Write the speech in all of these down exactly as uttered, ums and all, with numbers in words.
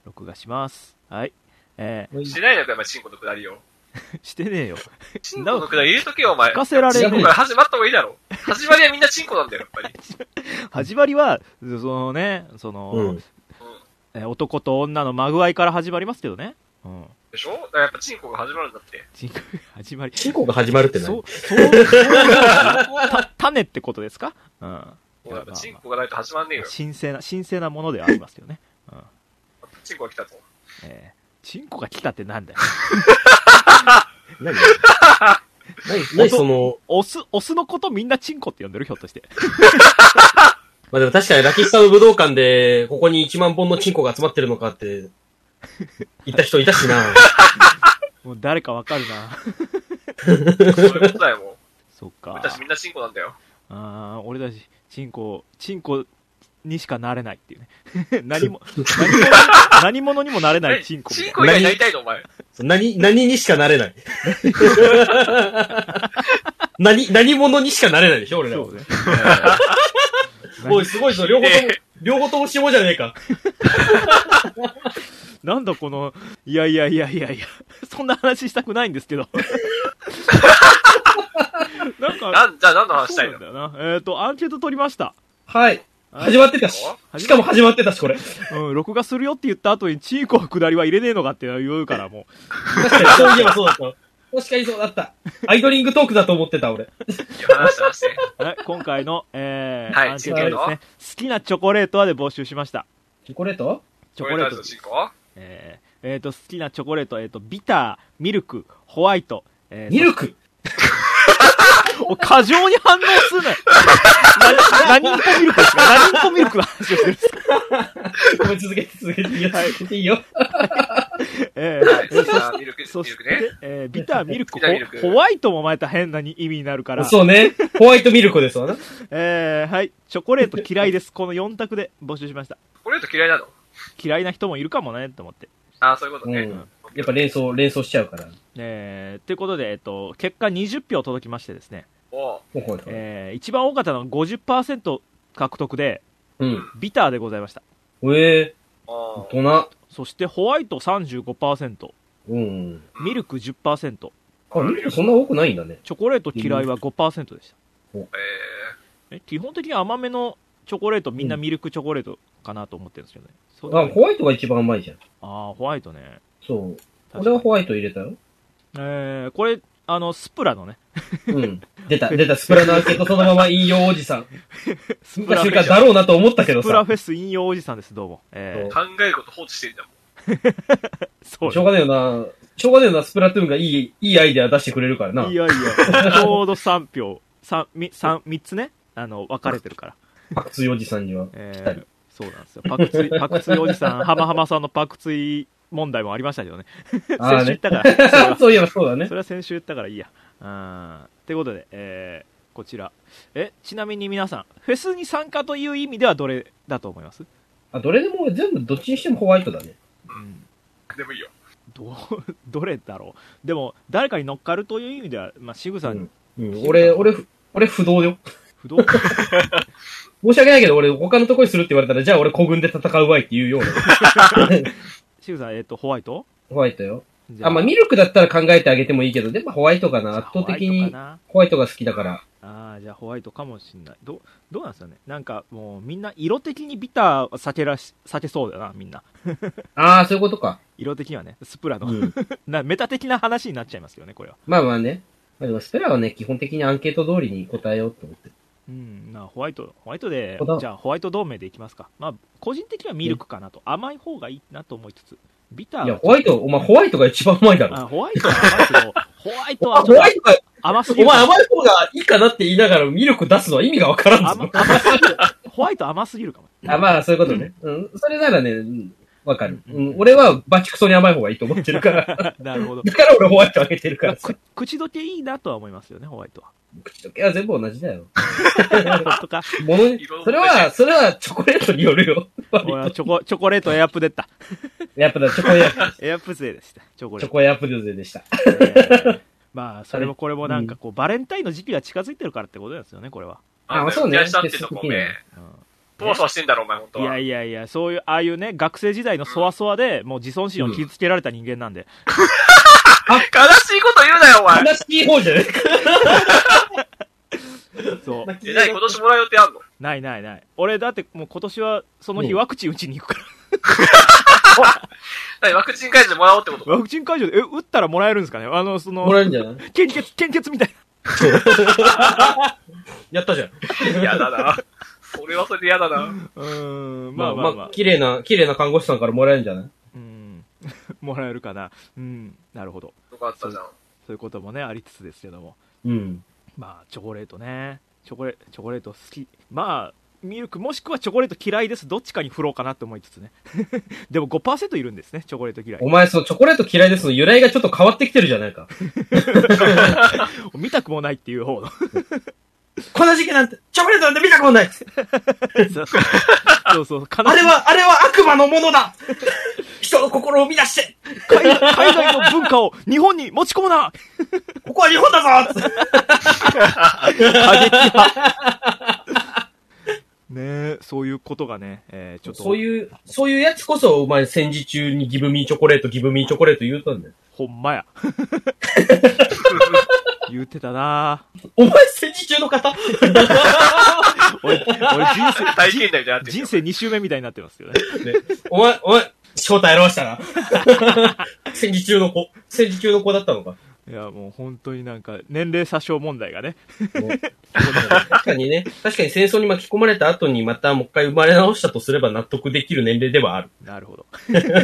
録画します。はい。えー、してないのか、お前、チンコのくだりよ。 してねえよ。 チンコのくだり入れとけよ、お前。 聞かせられねえ。 チンコから始まった方がいいだろ。始まりはみんなチンコなんだよ、やっぱり。 始まりは、そのね、その、うんえ男と女のまぐわいから始まりますけどね。うん。 でしょ？だからやっぱチンコが始まるんだって。 チンコが始まり。 チンコが始まるって何？そう、そう、 た、種ってことですか？うん。 やっぱチンコがないと始まんねえよ。 神聖な、神聖なものではありますけどね。うん。 チンコが来たと。 えー、チンコが来たってなんだよ。 何何何その、 オス、オスのことみんなチンコって呼んでるひょっとして。 まあでも確かにラキスタの武道館で、ここにいちまんぼんのチンコが集まってるのかって、言った人いたしな。 もう誰かわかるな。 そういうことだよ、もう。 そっか。 俺たちみんなチンコなんだよ。 ああ、俺たち、チンコ、チンコにしかなれないっていうね。何も、何者、何者にもなれないチンコ。 チンコ以外になりたいの、お前。 何、何にしかなれない。何、何者にしかなれないでしょ、俺らは。そうね。おい、すごいぞ、両方とも、両方とも下じゃねえか。 なんだこの、いやいやいやいやいや、そんな話したくないんですけど。なんか、 なんじゃあ何の話したいの？ そうなんだよな。えっと、アンケート取りました。 はい。始まってたし。しかも始まってたし、これ。 うん、録画するよって言った後に、チーコの下りは入れねえのかって言うから、もう。確かに、そういえばそうだった。確かにそうだった。アイドリングトークだと思ってた、俺。 話して話して。 はい、今回の、えー、 はい、 アンケートはですね、好きなチョコレートはで募集しました。 チョコレート？ チョコレート。チョコレートえー、えーと、好きなチョコレート、えーと、ビター、ミルク、ホワイト。 えー、ミルク過剰に反応するなよ。何人とミルクですか？何人とミルクの話をしてるんですか？ ごめん、続けて、続けていいよ。続けていいよ。 えー、ビター、ミルク、 そしミルクね。 えー、ビター、ミルク、ホワイトもまた変な意味になるから。 そうね。ホワイトミルクですわな。 えー、はい。チョコレート嫌いです。このよん択で募集しました。 チョコレート嫌いなの？ 嫌いな人もいるかもね、と思って。 ああ、そういうことね。 うん。やっぱ連想、連想しちゃうから。 えー、ということで、えっと、結果にじゅっぴょう届きましてですね。 おえー、一番多かったのは ごじゅっパーセント 獲得で、 うん。 ビターでございました。 ええー。大人。 そしてホワイト さんじゅうごパーセント。 うん。 ミルク じゅっパーセント。 あ、ミルクそんな多くないんだね。 チョコレート嫌いは ごパーセント でした。 えー、え基本的に甘めのチョコレート、みんなミルクチョコレートかなと思ってるんですけどね。 うん、あ、ホワイトが一番甘いじゃん。 ああ、ホワイトね。 そう。俺はホワイト入れたよ。 えー、これ、あの、スプラのね。 うん。出た、出た、スプラのアンケートそのまま引用おじさん。スプラフェスだろうなと思ったけどさ。 スプラフェス引用おじさんです、どうも。 えー、考えること放置してるんだもん。 そう、ね。しょうがねえよな。しょうがねえよな、スプラトゥーンがいい、いいアイデア出してくれるからな。 いやいや、ちょうどさんぴょう、さん、み、三、三つね、あの、分かれてるから。 パクツイおじさんには。 えー、そうなんですよ。パクツイ、パクツイおじさん、ハマハマさんのパクツイ問題もありましたけどね。先週言ったから。 そういえばそうだね。 それは先週言ったからいいや。うん。ってことで、えー、こちら。え、ちなみに皆さん、フェスに参加という意味ではどれだと思います？ あ、どれでも全部どっちにしてもホワイトだね。 うん。でもいいよ。 ど、どれだろう。でも、誰かに乗っかるという意味では、まあ、仕草に。 うん。うん、俺、俺、俺不動よ。 不動申し訳ないけど、俺他のとこにするって言われたら、じゃあ俺古軍で戦うわいって言うような。 シグさん、えっと、ホワイト？ ホワイトよ。あ、まあ、ミルクだったら考えてあげてもいいけど、でもホワイトかな。圧倒的にホワイトが好きだから。 ああ、じゃあホワイトかもしんない。ど、どうなんですよね。なんかもうみんな色的にビター避けらし、避けそうだよな、みんな。 ああ、そういうことか。 色的にはね、スプラの、うん、なメタ的な話になっちゃいますよね、これは。 まあまあね。まあ、でもスプラはね、基本的にアンケート通りに答えようと思って。 うん、なホワイト、ホワイトで、じゃあホワイト同盟でいきますか。まあ、個人的にはミルクかなと。甘い方がいいなと思いつつ。ビター。 いや、ホワイト、お前ホワイトが一番うまいだろ。 あ、ホワイトは甘いけど、ホワイトはホワイトが甘すぎる。 お前甘い方がいいかなって言いながらミルク出すのは意味がわからんぞ。 甘、甘すぎる。ホワイト甘すぎるかも。 あ、まあ、そういうことね。うん。それならね、わ、うん、かる、うん。俺はバチクソに甘い方がいいと思ってるから。 なるほど。 だから俺ホワイトあげてるからさ。 口どけいいなとは思いますよね、ホワイトは。 口どけは全部同じだよ。 とか。 ものに、それは、それはチョコレートによるよ。 俺はチョコ、チョコレートエアップでった。 エアップだ、チョコエアップ。 エアップ勢でした。チョコレート。 チョコエアップ勢でした。えー、まあ、それもこれもなんかこう、バレンタインの時期が近づいてるからってことですよね、これは。 ああ、そうね。明日ってとこめ。 そわそわしてんだろ、お前、ほんといは。 やいやいや、そういう、ああいうね、学生時代のそわそわで、もう自尊心を傷つけられた人間なんで。 悲しいこと言うなよ、お前。 悲しい方じゃねえか。 そう。 え、なに、今年もらう予定あんの？ ないないない。俺、だってもう今年は、その日ワクチン打ちに行くから。 なに、ワクチン会場でもらおうってことか？ ワクチン会場で、え、打ったらもらえるんですかね？あの、その、 もらえるんじゃない？ 献血、献血みたいな。 やったじゃん。 嫌だな。それはそれで嫌だな。 うーん、 まあまあまあまあ。 まあ、綺麗な、綺麗な看護師さんからもらえるんじゃない？ うん。もらえるかな。うん。なるほど。 よかったじゃん。 そういうこともね、ありつつですけども。 うん。 まあ、チョコレートね。チョコレ、チョコレート好き。まあ、ミルクもしくはチョコレート嫌いです。どっちかに振ろうかなって思いつつね。でも ごパーセント いるんですね、チョコレート嫌い。 お前、そのチョコレート嫌いですの由来がちょっと変わってきてるじゃないか。 見たくもないっていう方の。 この時期なんて、チョコレートなんて見たことないそうそうそう。 あれは、あれは悪魔のものだ人の心を乱して海外海外の文化を日本に持ち込むなここは日本だぞ過激派ねえ、そういうことがね、えー、ちょっと。 そういう、そういうやつこそ、お前戦時中にギブミーチョコレート、ギブミーチョコレート言うたんだよ。 ほんまや。言うてたなお前戦時中の方俺、俺人生、 体験談みたいになってる人生に周目みたいになってますよね。 ねお前、お前、正体表したな。戦時中の子、戦時中の子だったのか。 いや、もう本当になんか、年齢詐称問題がね。 ね確かにね、確かに戦争に巻き込まれた後にまたもう一回生まれ直したとすれば納得できる年齢ではある。 なるほど。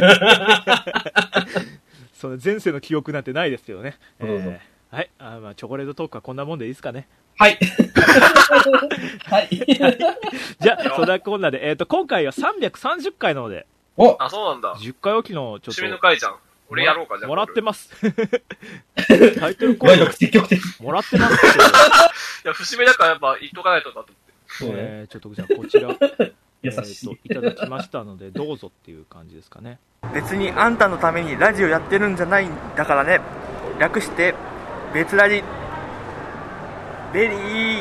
その前世の記憶なんてないですけどね。えー、はい。あまあ、チョコレートトークはこんなもんでいいですかね。 はい。はい。 じゃあ、そんなこんなで、えっ、ー、と、今回はさんびゃくさんじゅっかいなので。 おあ、そうなんだ。 じゅっかいおきの、ちょっと。 節目の回じゃん。俺やろうか、じゃあ。 もらってます。タイトルコール。 積極的。 もらってますけど。 いや、節目だからやっぱ言っとかないとだと思って。 そうね。ちょっとじゃあ、こちら。 優しい、 えー、といただきましたのでどうぞっていう感じですかね。 別にあんたのためにラジオやってるんじゃないんだからね。略して別ラジベリーイン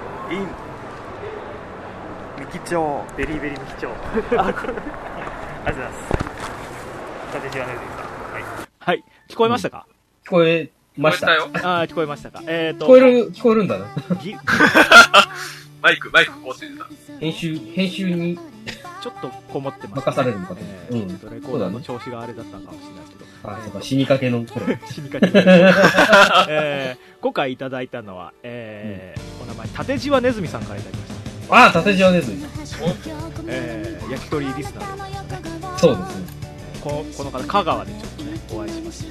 ミキチョウベリーベリーミキチョウありがとうございます立ち上がりですか。はい、はい、 聞こえましたか？ 聞こえました。 聞こえたよ。 ああ、聞こえましたか。えーと聞こえる聞こえるんだな。 マイク、マイクこうしてた。 編集、編集にちょっとこもってます、ね。 任されるのかと。 えー、うん。ちょっとレコーダーの調子があれだったのかもしれないけど。 あ、そうか、死にかけの頃。 死にかけの頃。えー、今回いただいたのは、えー、うん、お名前、縦じわねずみさんからいただきました。 ああ、縦じわねずみ。 えー、焼き鳥リスナーでございますね。 そうですね。 この、この方、香川でちょっとね、お会いしました。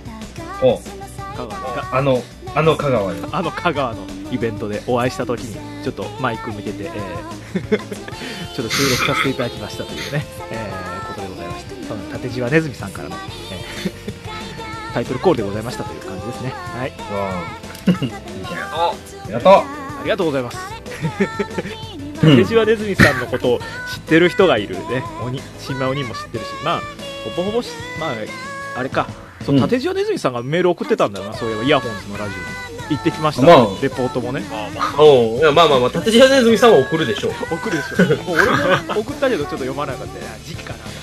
お香川で。 あの、あの香川で。 あの香川のイベントでお会いしたときに、ちょっとマイク向けて、えー、ちょっと収録させていただきましたというね、えー、ことでございました。その縦じわねずみさんからの、えー、タイトルコールでございましたという感じですね。はい。 わありがとう。 ありがとう。 ありがとうございます。縦じわねずみさんのことを知ってる人がいるね。鬼、新米鬼も知ってるし、まあ、ほぼほぼし、まあ、あれか。そう、縦じわねずみさんがメール送ってたんだよな、そういえば、イヤホンズのラジオに。行ってきました、 まあ、 レポートもね。 まあまあ。 おう、いや、まあまあまあ、縦じわねずみさんは送るでしょう。 送るでしょ。もう俺も送ったけど、ちょっと読まなかった。時期かなって。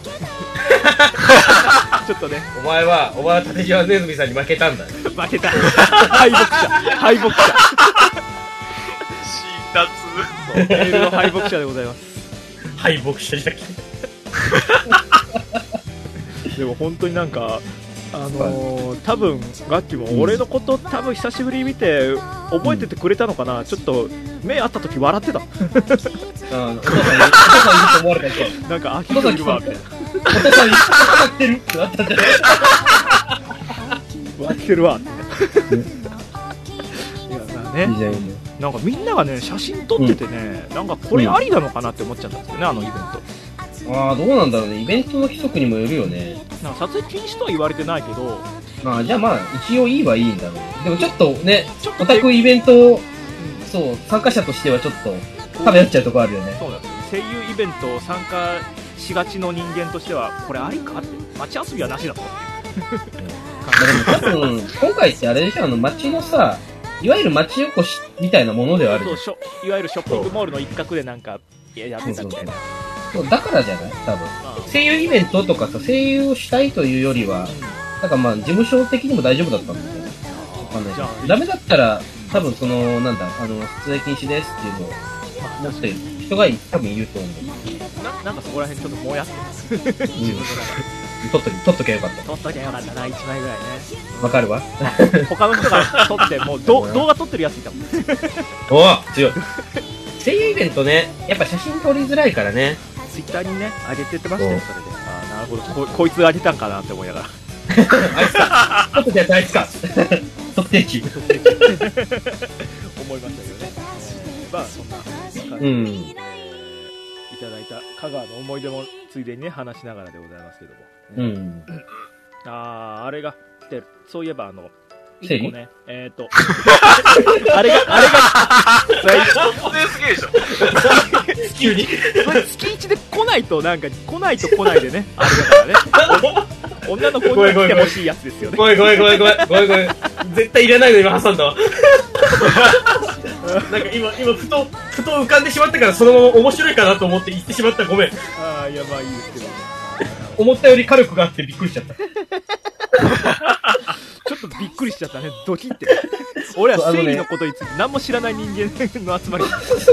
ちょっとね。 お前は、お前は縦じわねずみさんに負けたんだよ。 負けた。敗北者。敗北者。 辛辣。 メールの敗北者でございます。 敗北者じゃけ。 でも本当になんか、あのー、多分ガッキーも俺のこと多分久しぶりに見て覚えててくれたのかな、うん、ちょっと目合った時笑ってた。あお父さん、お父さんいると思われたけどなんかあ、ヒートいるわみたいな。お父さん笑ってるってなったんじゃない笑ってるわって。いやまあね、いいじゃんいいじゃん。なんかみんながね写真撮っててね、うん、なんかこれありなのかなって思っちゃったんですよね、あのイベント。ああ、どうなんだろうね。イベントの規則にもよるよね。なんか撮影禁止とは言われてないけど、まあじゃあまあ一応いいはいいんだろう。でもちょっとね、オタクイベント、うん、そう参加者としてはちょっと食べ合っちゃうとこあるよね。そうなんですよ。声優イベントを参加しがちの人間としてはこれありかって、街遊びはなしだと。でも多分今回ってあれでしょ、あの街のさ、いわゆる街おこしみたいなものではある。そう、いわゆるショッピングモールの一角でなんかいや、やってたみたいな。 そうだからじゃない多分。声優イベントとかさ、声優をしたいというよりは、なんかまあ、事務所的にも大丈夫だったんだよね。わかんないけど。ダメだったら、多分その、なんだ、あの、出演禁止ですっていうのを持ってる人が多分いると思う。 な, なんかそこら辺ちょっともやってます。自分の中で。 撮っとき、撮っときゃよかった。 撮っときゃよかったな、いちまいぐらいね。 わかるわ。 他の人が撮って、もう動画撮ってるやついたもん。 おぉ強い。声優イベントね、やっぱ写真撮りづらいからね。 ツイッターにね、上げてってましたよ、それで。ああ、なるほどこ、こいつ上げたんかなって思いながら。 あいつか。撮っときゃあいつか。特定値。思いましたけどね。まあ、そんな感じで。うん。いただいた香川の思い出もついでにね話しながらでございますけども、 うん、 あああれが来てる。そういえばあの一個ねえっ、ー、とあれがあれが突然すげえでしょ急に月一で来ないとなんか来ないと来ないでねあれだからね女の子に来てほしいやつですよね。 ごめんごめんごめんごめんごめんごめん絶対入れないの今挟んだわなんか今今ふとふと浮かんでしまったからそのまま面白いかなと思って言ってしまった。ごめん。 ああいやまあいいですけど、ね、 思ったより火力があってびっくりしちゃったちょっとびっくりしちゃったね。ドキって俺は正義のことについて何も知らない人間の集まり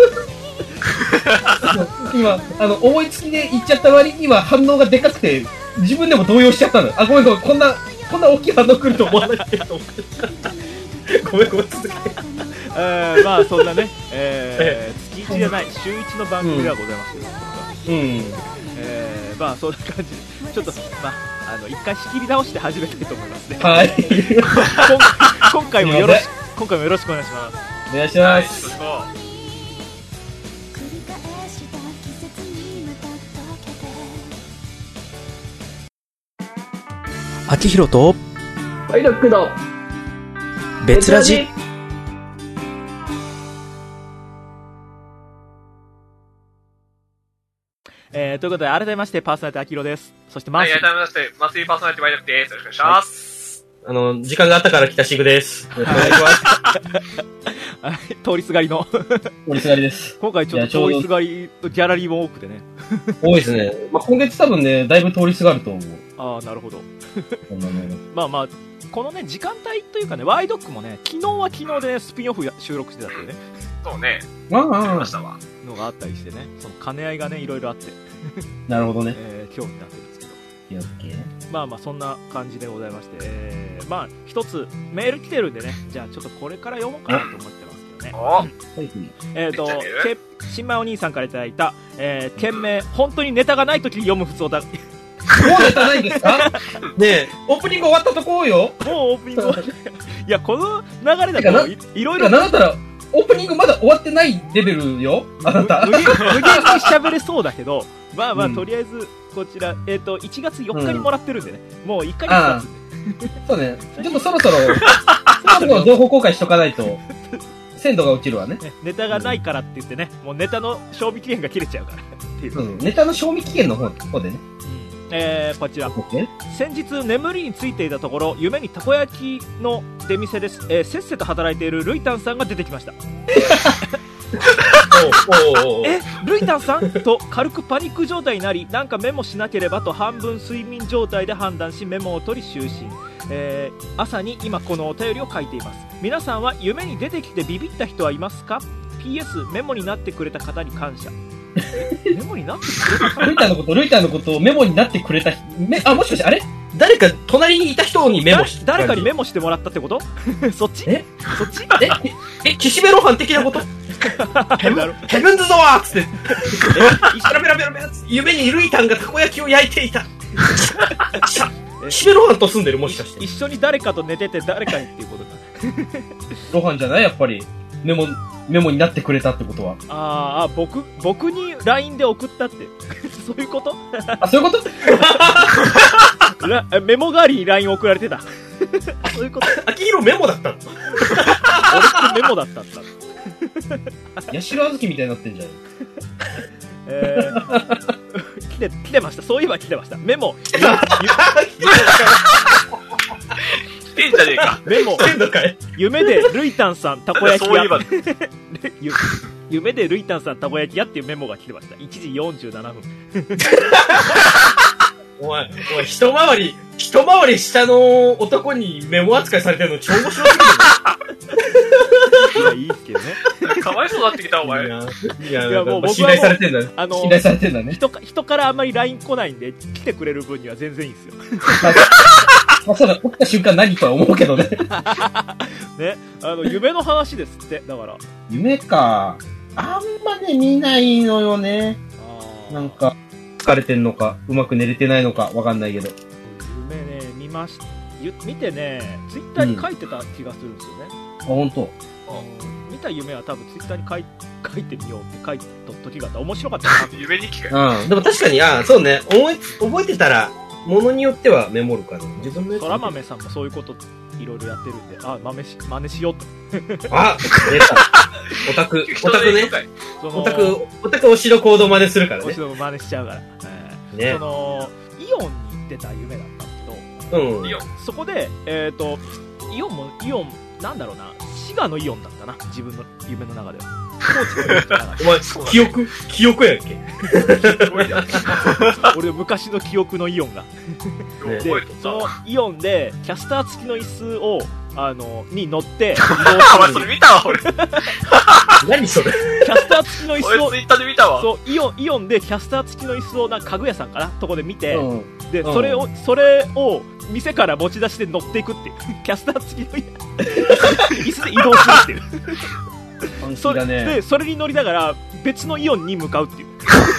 今あの思いつきで言っちゃった割には反応がでかくて自分でも動揺しちゃったの。あ、ごめんごめん、こんなこんな大きい反応来ると思わなかったと思ってごめんごめん、続けえー、まあそんなね、えー、月いちじゃない週いちの番組ではございますけど、うん、えー、まあそんな感じでちょっとまああの一回仕切り直して始めたいと思いますね。 はい。 今回もよろし今回もよろしくお願いします。 お願いします。 はい、 秋広とパイロックの別ラジ。えー、ということで改めましてパーソナリティ秋広です。そしてマーシー、 はい、改めましてマスリーパーソナリティワイドクです。よろしくお願いします、 はい、あの時間があったから来たシグです。よろしくお願いします通りすがりの通りすがりです。 今回ちょっと通りすがりとギャラリーも多くてね多いですね。まあ、今月多分ねだいぶ通りすがると思う。 ああなるほどまあまあこのね時間帯というかねワイドックもね昨日は昨日で、ね、スピンオフ収録してたっていうねそうねああましたわのがあったりしてねその兼ね合いがねいろいろあってなるほどね、 えー、今日になってるんですけどオッケーまあまあそんな感じでございまして、えー、まあ一つメール来てるんでねじゃあちょっとこれから読もうかなと思ってますけどねえっと新米お兄さんからいただいた、えー、件名本当にネタがないときに読む普通だもうネタないんですかねえオープニング終わったところよ。 もうオープニング終わったいやこの流れだと い, いろいろなんだったらオープニングまだ終わってないレベルよあなた。 無限に喋れそうだけどまあまあ、うん、とりあえずこちら、えー、といちがつよっかにもらってるんでね、うん、もういっかげつ経つんでそうねちょっとそろそろそろそろ情報公開しとかないと鮮度が落ちるわね。 ネタがないからって言ってねもうネタの賞味期限が切れちゃうからっていう、 うん、ネタの賞味期限の方でねえー、こちら先日眠りについていたところ夢にたこ焼きの出店です、えー、せっせと働いているルイタンさんが出てきましたえルイタンさんと軽くパニック状態になりなんかメモしなければと半分睡眠状態で判断しメモを取り就寝、えー、朝に今このお便りを書いています。皆さんは夢に出てきてビビった人はいますか？ ピーエス メモになってくれた方に感謝メモになってくれたルイタンのことルイタンのことをメモになってくれた人あもしかしてあれ誰か隣にいた人にメモして誰かにメモしてもらったってことそっちえそっちええ岸辺露伴的なことヘブヘブンズドアーっつってベラベラベラベラ夢にルイタンがたこ焼きを焼いていた岸辺露伴と住んでるもしかして一緒に誰かと寝てて誰かにっていうことか露伴じゃないやっぱりメモメモになってくれたってことはああ僕僕に ライン で送ったってそういうことあそういうことメモ代わりに ライン 送られてたそういうこと秋広メモだったの俺ってメモだったんだ八代あずきみたいになってんじゃんえー、来て来てましたそういえば来てましたメモ来てんじゃねえかメモ夢でルイタンさんたこ焼き屋夢でルイタンさんたこ焼き屋っていうメモが来てました。いちじよんじゅうななふん。 お前、お前、一回り、一回り下の男にメモ扱いされてるの超面白すぎる。いや、いいっすけどね。 かわいそうになってきた、お前。いや、 いや、いやもう僕はもう信頼されてんだね。 あのー、 信頼されてんだね。 人か、人からあんまり ライン 来ないんで、来てくれる分には全然いいんですよ。 まあ、そうだ、起きた瞬間何とは思うけどね。 ね、あの、夢の話ですって、だから。 夢か。あんまね、見ないのよね。あなんか、疲れてんのか、うまく寝れてないのか、わかんないけど。 夢ね、見まし、見てね、ツイッターに書いてた気がするんですよね。 うん、あ、ほんと。 見た夢は多分ツイッターに書い書いてみようって書いた時があった。面白かったな。 夢日記かよ。うん。でも確かに、あそうね、思い、覚えてたら、ものによってはメモるかな。自分のやつ。 そら豆さんもそういうこといろいろやってるんで、あ、豆し、真似しようと。 あ、出た。オタク、オタクね。オタク、オタクお城行動真似するからね。お城真似しちゃうから。えー、ね。その、イオンに行ってた夢だったんですけど、うん。イオン。そこで、えっと、イオンも、イオン、なんだろうな、滋賀のイオンだったな、自分の夢の中では。 お前、記憶、記憶やっけ俺の昔の記憶のイオンが。で、そのイオンで、キャスター付きの椅子を、あの、に乗って、移動する。 お前それ見たわ、俺。 何それキャスター付きの椅子を、 俺ツイッターで見たわ。 そう、イオン、イオンでキャスター付きの椅子を、なんか家具屋さんかなとこで見て、うん、で、それを、それを、店から持ち出して乗っていくっていう。キャスター付きの椅子で移動するっていう。それで、それに乗りながら別のイオンに向かうっていう。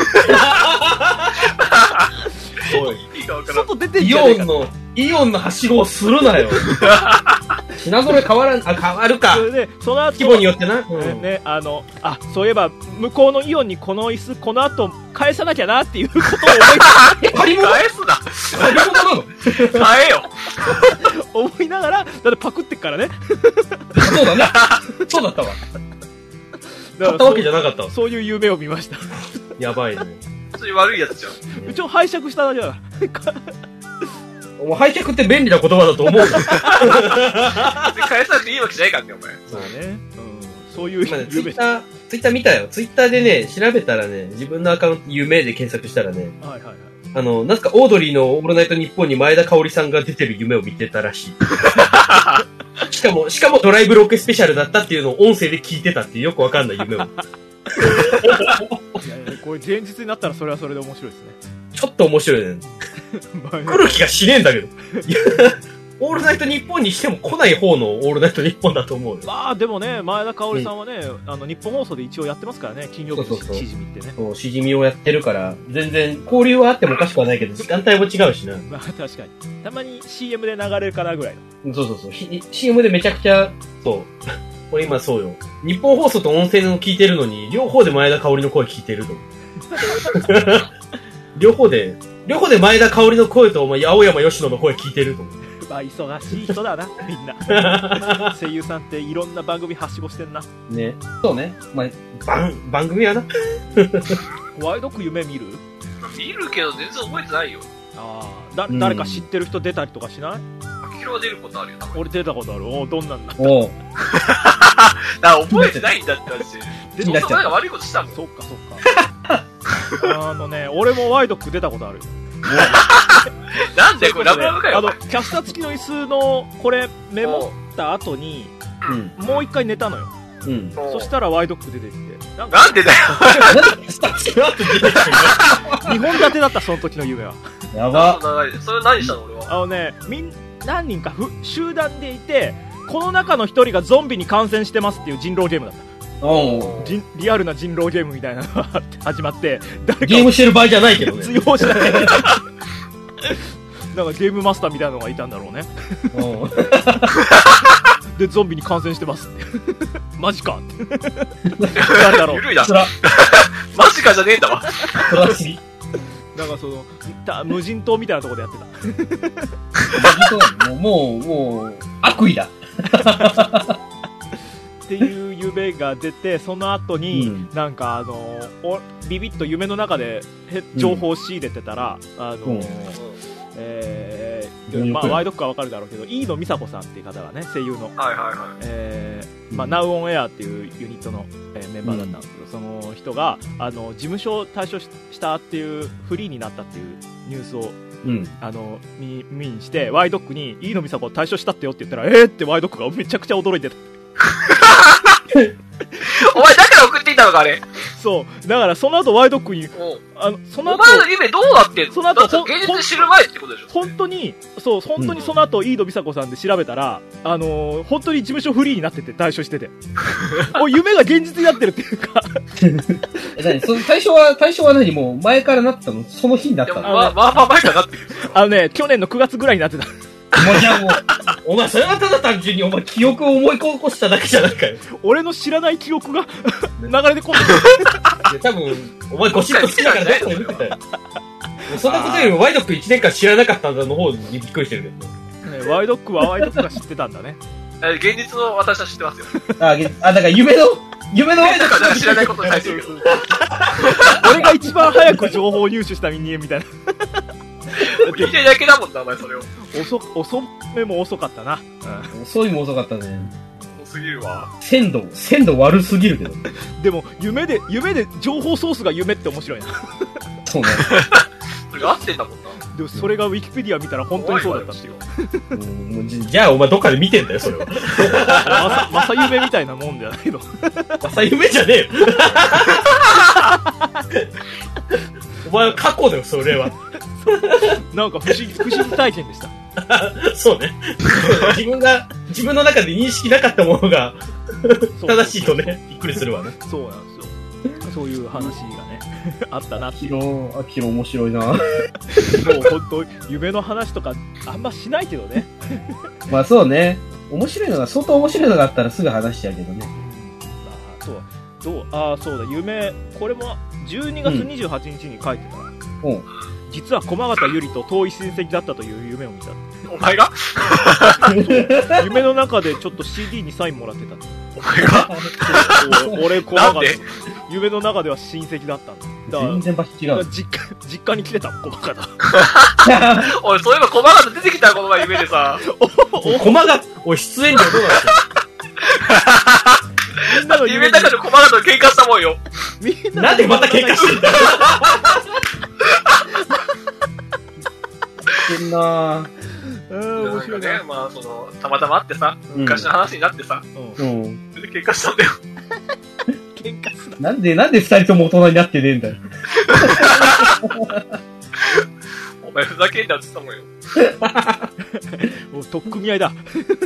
おい、 外出てんじゃねえか。 イオンの、イオンのはしごをするなよ。品揃え変わらん、あ、変わるか。 それで、その後、 規模によってな。 うん、ね、あの、あ、そういえば、向こうのイオンにこの椅子、この後、返さなきゃなっていうことを思い借り物返すな借り物なの買えよ思いながら、だってパクってっからね。 そうだね。そうだったわ。買ったわけじゃなかったわ。 そういう夢を見ました。 やばいね。 そういう悪いやつじゃん。 一応拝借しただけだから。 もう拝借って便利な言葉だと思う。返さなくていいわけじゃないからね、お前。 そうね。うん。そういう夢。 ツイッター、ツイッター見たよ。ツイッターでね、調べたらね、自分のアカウント、夢で検索したらね。はいはいはい。あの、なんすか、オードリーのオールナイトニッポンに前田香織さんが出てる夢を見てたらしい。しかも、しかもドライブロケスペシャルだったっていうのを音声で聞いてたっていうよくわかんない夢を。いやいや、これ現実になったらそれはそれで面白いですね。 ちょっと面白いね。来る気がしねえんだけど。オールナイトニッポンにしても来ない方のオールナイトニッポンだと思うよ。 まあでもね、前田香織さんはね、うん、あの、日本放送で一応やってますからね、金曜日のしじみってね。 そう、しじみをやってるから、全然交流はあってもおかしくはないけど、時間帯も違うしな。 まあ確かに。たまに シーエム で流れるかなぐらいの。そうそうそう。シーエム でめちゃくちゃ、そう。これ今そうよ。日本放送と音声の聞いてるのに、両方で前田香織の声聞いてると。両方で、両方で前田香織の声と、お前、青山吉野の声聞いてると思う。 まあ、忙しい人だな、みんな。声優さんっていろんな番組はしごしてんな。 ね。そうね。まあ、番、番組はな。 ワイドク夢見る？ 見るけど全然覚えてないよ。 ああ、だ、誰か知ってる人出たりとかしない？あきひろは出ることあるよ。 俺出たことある。おどんなんだった？ おだから覚えてないんだって話。で、そんななんか悪いことしたもん。 そっかそっか。あのね、俺もワイドック出たことある。 なんでこれラブラブかよ。 あの、キャスター付きの椅子の、これ、メモった後に、うん、もう一回寝たのよ。うん。そしたらワイドック出てきて。 なんなんでだよ。 にほん立てだった、その時の夢は。 やば。 それ何したの俺は。 あのね、みん、何人かふ集団でいて、この中の一人がゾンビに感染してますっていう人狼ゲームだった。おリアルな人狼ゲームみたいなのが始まって、 誰かゲームしてる場合じゃないけどね。 通用しない。なんかゲームマスターみたいなのがいたんだろうね。で、ゾンビに感染してますって。マジかって。誰だろう。 緩いな。マジかじゃねえんだわ。 そらしい。 なんかその、無人島みたいなところでやってた。 もう、もう、悪意だ。 っていう夢が出て、その後に、うん、なんかあのおビビッと夢の中で情報を仕入れてたら、うん、あの、うん、えー、 まあ、ワイドックはわかるだろうけど、飯野美佐子さんっていう方がね、声優の、 はいはいはい。 えー、まあ、ナウオンエアっていうユニットの、えー、メンバーだったんですけど、うん、その人が、あの、事務所を退所したっていう、フリーになったっていうニュースを、うん、あの、耳にして、ワイドックに、飯野美佐子退所したってよって言ったら、えーってワイドックがめちゃくちゃ驚いてた。 お前だから送っていたのかあれ。 そう。だからその後ワイドックに、 あの、その後。お前の夢どうなってんの？その後、現実知る前ってことでしょ？ 本当に、そう、本当にその後、飯野美佐子さんで調べたら、あのー、本当に事務所フリーになってて、退所してて。お夢が現実になってるっていうか。 え、何その対象は、対象は何もう前からなったの？その日になったの？ まあまあまあ前からなってる。 あのね、去年のくがつぐらいになってた。 お前じゃあもう、お前それはただ単純にお前記憶を思い起こしただけじゃないかよ。 俺の知らない記憶が流れてこない。 多分、お前ゴシッと好きだから誰かも見てたよ。そんなことよりもワイドックいちねんかん知らなかったんだの方にびっくりしてるけど。 ね、ワイドックはワイドックが知ってたんだね。 現実の私は知ってますよ。 あ、あ、だから夢の、夢のワイドックが知らないことに対してるけど。 俺が一番早く情報を入手した人間みたいな。 聞いてるだけだもんな、お前それを。 遅、遅めも遅かったな。 うん、遅いも遅かったね。 遅すぎるわ。 鮮度、鮮度悪すぎるけど。 でも、夢で、夢で情報ソースが夢って面白いな。 そうね。 それが合ってんだもんな。 でも、それがウィキペディア見たら本当にそうだったっていう。 うん、じゃあ、お前どっかで見てんだよ、それは。 まさ、まさ夢みたいなもんじゃないの。 まさ夢じゃねえよ。お前は過去だよ、それは。 なんか不思議、不思議体験でした。 そうね。自分が、自分の中で認識なかったものが、正しいとね、びっくりするわね。 そうなんですよ。そういう話がね、あったなっていう。 あきろ面白いな。 もう本当、夢の話とかあんましないけどね。 まあそうね。面白いのが、相当面白いのがあったらすぐ話しちゃうけどね。 ああ、そう。どうああ、そうだ、夢、これもじゅうにがつにじゅうはちにちに書いてたら、うん、実は駒形百合と遠い親戚だったという夢を見た。 お前が夢の中でちょっと シーディー にサインもらってた。 お前が俺、駒形。夢の中では親戚だったんだ。 全然場所違う。 実家、実家に来てた、駒形。 おい、そういえば駒形出てきたよ、この前夢でさ。 駒形、おい、出演料どうなってみんなの夢の中で駒形と喧嘩したもんよ。 みんななんでまた喧嘩してんだよ。 してんなぁ。 うん、面白いね。 まあ、その、たまたま会ってさ、昔の話になってさ、うん。それで喧嘩したんだよ。 喧嘩すな。 なんで、なんで二人とも大人になってねえんだよ。 お前ふざけんなって言ったもんよ。 もう、とっくみ合いだ。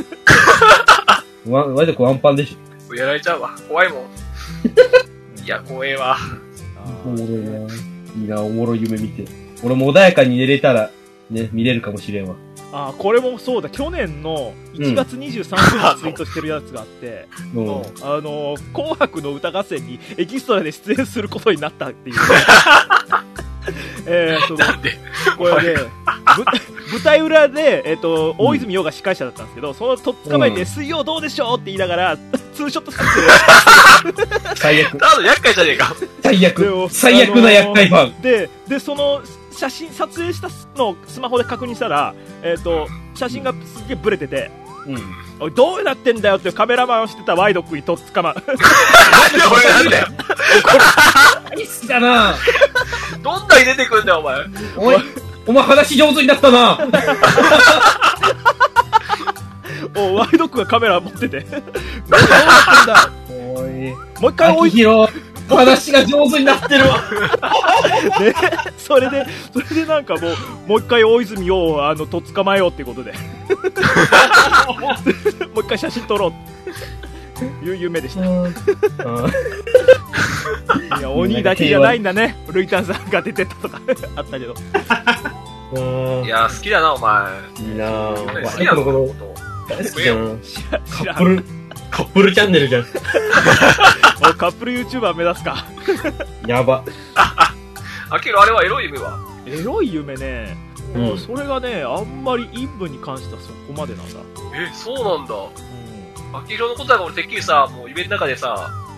わ、わいとくワンパンでしょ。やられちゃうわ。怖いもん。いや、怖えわ。 おもろいな。いいな、おもろい夢見て。俺も穏やかに寝れたら、ね、見れるかもしれんわ。 ああ、これもそうだ。去年のいちがつにじゅうさんにちにツイートしてるやつがあって、うん、あの、紅白の歌合戦にエキストラで出演することになったっていう。えー、その、 なんでこれね、舞台裏で、えっ、ー、と、大泉洋が司会者だったんですけど、そのとっ捕まえて、うん、水曜どうでしょうって言いながら、ツーショット撮影。 最悪。 ただ厄介じゃねえか。 最悪。最悪な厄介ファン。 で、で、その、写真、撮影したのをスマホで確認したら、えっ、ー、と、写真がすげえブレてて、うん。おい、どうなってんだよってカメラマンをしてたワイドックにとっ捕ま。なんで俺なんだよ。 大好きだな。 どんなに出てくんだよ、お前。 おい、お前話上手になったな。 おワイドックがカメラ持ってて。どうなってんだ。おい。もう一回おいひろ。話が上手になってるわ。 で、それで、それでなんかもう、もう一回大泉を、あの、とっ捕まえようってことで。もう一回写真撮ろうっていう夢でした。いや、鬼だけじゃないんだね。ルイタンさんが出てたとかあったけど。 いや、好きだな、お前。 いいなぁ。 好きなのこのこと。 大好きじゃん。カップル、カップルチャンネルじゃん。 おカップル YouTuber 目指すか。 やば。 あ、あけどあれはエロい夢はエロい夢ね、うん、それがね、あんまり陰部に関してはそこまでなんだ。 え、そうなんだ。うん。あきひろのことだから俺てっきりさ、もう夢の中でさ、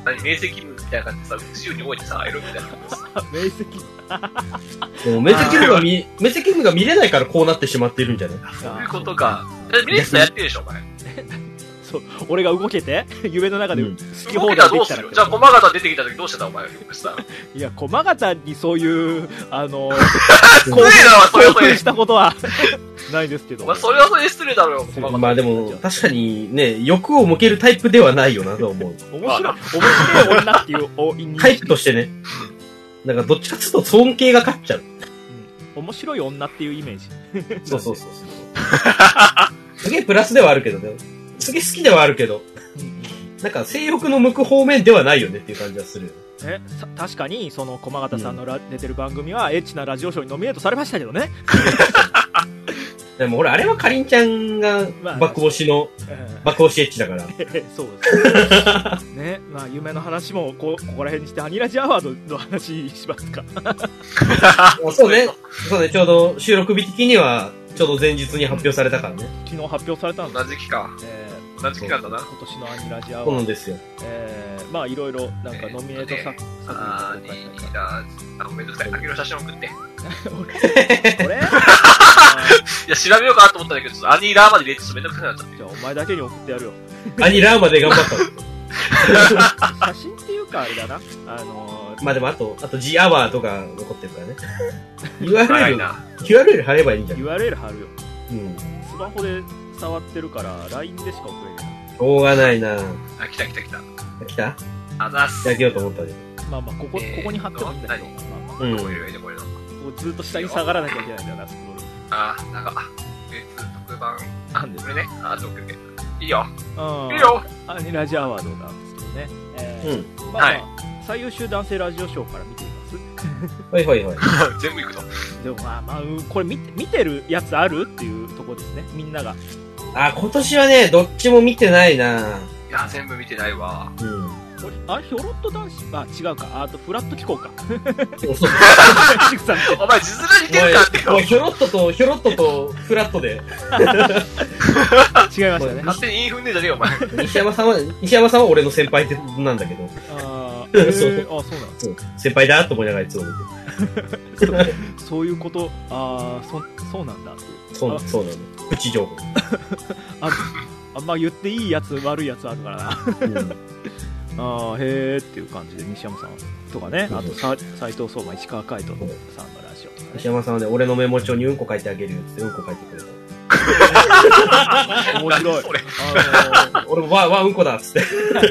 何、明晰夢みたいな感じでさ、自由に動いてさ、エロみたいな感じでさ。 明晰夢。明晰夢が見、明晰夢が見れないからこうなってしまっているんじゃない？ そういうことか。ミネスタやってるでしょ、お前。 そう、俺が動けて、夢の中で好き放動けたらどうする？じゃあ、駒形出てきた時どうしてたお前、 いや、駒形にそういう、あの、 興奮したことはないですけど。 まあ、それはそれで失礼だろうよ、 まあでも、確かにね、欲を向けるタイプではないよなと思う。 面白い、面白い女っていうおタイプとしてね。なんかどっちかっていうと尊敬が勝っちゃう。 うん、面白い女っていうイメージ。 そうそうそうそう。すげえプラスではあるけどね。すげえ好きではあるけど、なんか性欲の向く方面ではないよねっていう感じはするよ。 え、確かにその駒形さんのラ、うん、出てる番組はエッチなラジオショーにノミネートされましたけどね。 でも俺あれはかりんちゃんが爆押しの、まあ、爆押しエッチだから。 そうですね。ね、まあ夢の話もこここら辺にしてアニラジアワードの話しますか。 そうね、そうね、ちょうど収録日的にはちょうど前日に発表されたからね。 昨日発表されたんです。 同じ期間。えー、同じ期間だな。 今年のアニラジアワード。 そうなんですよ。 えー、まあいろいろなんかノミネート作品とか。 アニラ、あ、めんどくさい。あげる写真送って。 俺？ いや、調べようかなと思ったんだけど、アニラーまで入れてめんどくさくなっちゃって。 じゃあお前だけに送ってやるよ。 アニラーまで頑張ったの。写真っていうかあれだな。あのー、 まあでもあと、あと G アワーとか残ってるからね。ユーアールエル、ユーアールエル 貼ればいいんじゃん。 ユーアールエル 貼るよ。 うん。 スマホで触ってるから、ライン でしか送れない。 しょうがないな。 あ、来た来た来た。 来た？ あざっす。 開けようと思ったね。 まあまあ、ここ、ここに貼ってもいいんだけど。まあまあ、 うん。 これこれこうずっと下に下がらなきゃいけないんだよな、スクロール。 あー、なんか、別特番。 なんでこれね。あ、ちょっといいよ。 うん。 いいよ。 アニラジアワードなんですけどね。えー、 うん。まあ、はい、最優秀男性ラジオショーから見てみますはいはいはい。 全部いくの？ でもまあまあ、これ見て、見てるやつあるっていうところですね、みんなが。 あ、今年はね、どっちも見てないな。 いや、全部見てないわ。 うん。 あれ、ヒョロット男子、あ、違うか。あと、フラット機構か。 そうそう。 お前、実際似てるかってよ。 ヒョロットと、ヒョロットとフラットで。 違いましたね。 勝手に言い踏んでんじゃねえよ、お前。 西山さんは、西山さんは俺の先輩なんだけど。 あー、そう。あ、そうなんですか。先輩だと思いながらいつも見てる。そういうこと、あー、そ、そうなんだっていう。 そう、そうなの。プチ情報。 あ、あんま言っていいやつ、悪いやつあるからな。うんああ、へーっていう感じで、西山さんとかね、あとさ斉藤相馬、石川海人さんのラジオとか、ね、 西山さんはね、俺のメモ帳にうんこ書いてあげるよってうんこ書いてくれた。面白い。 あのー、俺もわ、わ、うんこだっつって。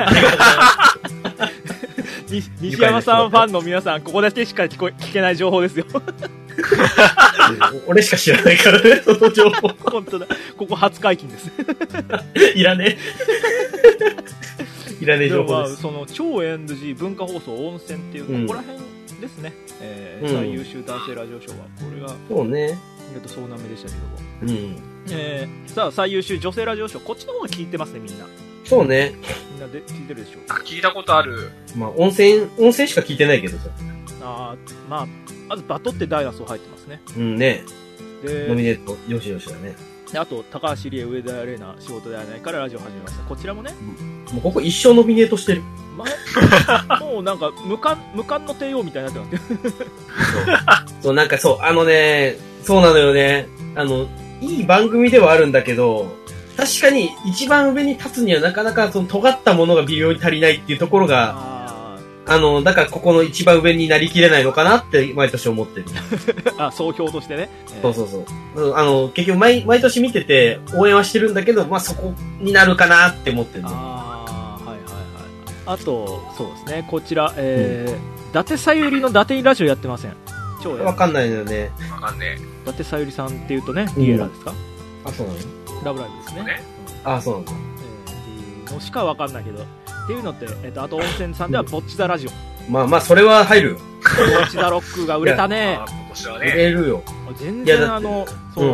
西山さんファンの皆さん、ここだけしか聞こ聞けない情報ですよ。 俺しか知らないからね、その情報。 本当だ。ここ初解禁です。 いらねえ。いらねえ情報です。 まあ、その超 エヌジー 文化放送温泉っていう、うん、ここら辺ですね、えーうん、最優秀男性ラジオショーはこれがそうねえっとそうなめでしたけども、うんえー、さあ最優秀女性ラジオショーこっちの方が聞いてますねみんな。 そうねみんなで聞いてるでしょう。 あ聞いたことある。 まあ温泉温泉しか聞いてないけどさ。 あまあまずバトってダイナソー入ってますね。 うんね。 でノミネートよしよしだね。 であと高橋理恵、上田玲奈仕事ではないからラジオ始めました。こちらもね、 うん、もうここ一生ノミネートしてる。 もうなんか無冠無冠の帝王みたいになってますけどそうそうなんかそうあのねそうなのよね。あのいい番組ではあるんだけど確かに一番上に立つにはなかなかその尖ったものが微妙に足りないっていうところがああのだからここの一番上になりきれないのかなって毎年思ってる。 あ総評としてね、 えー、そうそうそうあの結局 毎, 毎年見てて応援はしてるんだけどまあそこになるかなって思ってる。 ああはいはいはい。あとそうですねこちら、えーうん、伊達さゆりの伊達ラジオやってません。超わかんないのよね。 わかんねえ。 伊達さゆりさんっていうとねリエラですか、 うん、あそうなのラブライブですね。ねうん、あそうなんだ、 えー、っていうのしかわかんないけどっていうのって、えー、とあと温泉さんではぼっちだラジオ、 うん、まあまあそれは入るよ。 ぼっちだロックが売れたね。 今年はね売れるよ。 全然あのそう、うん、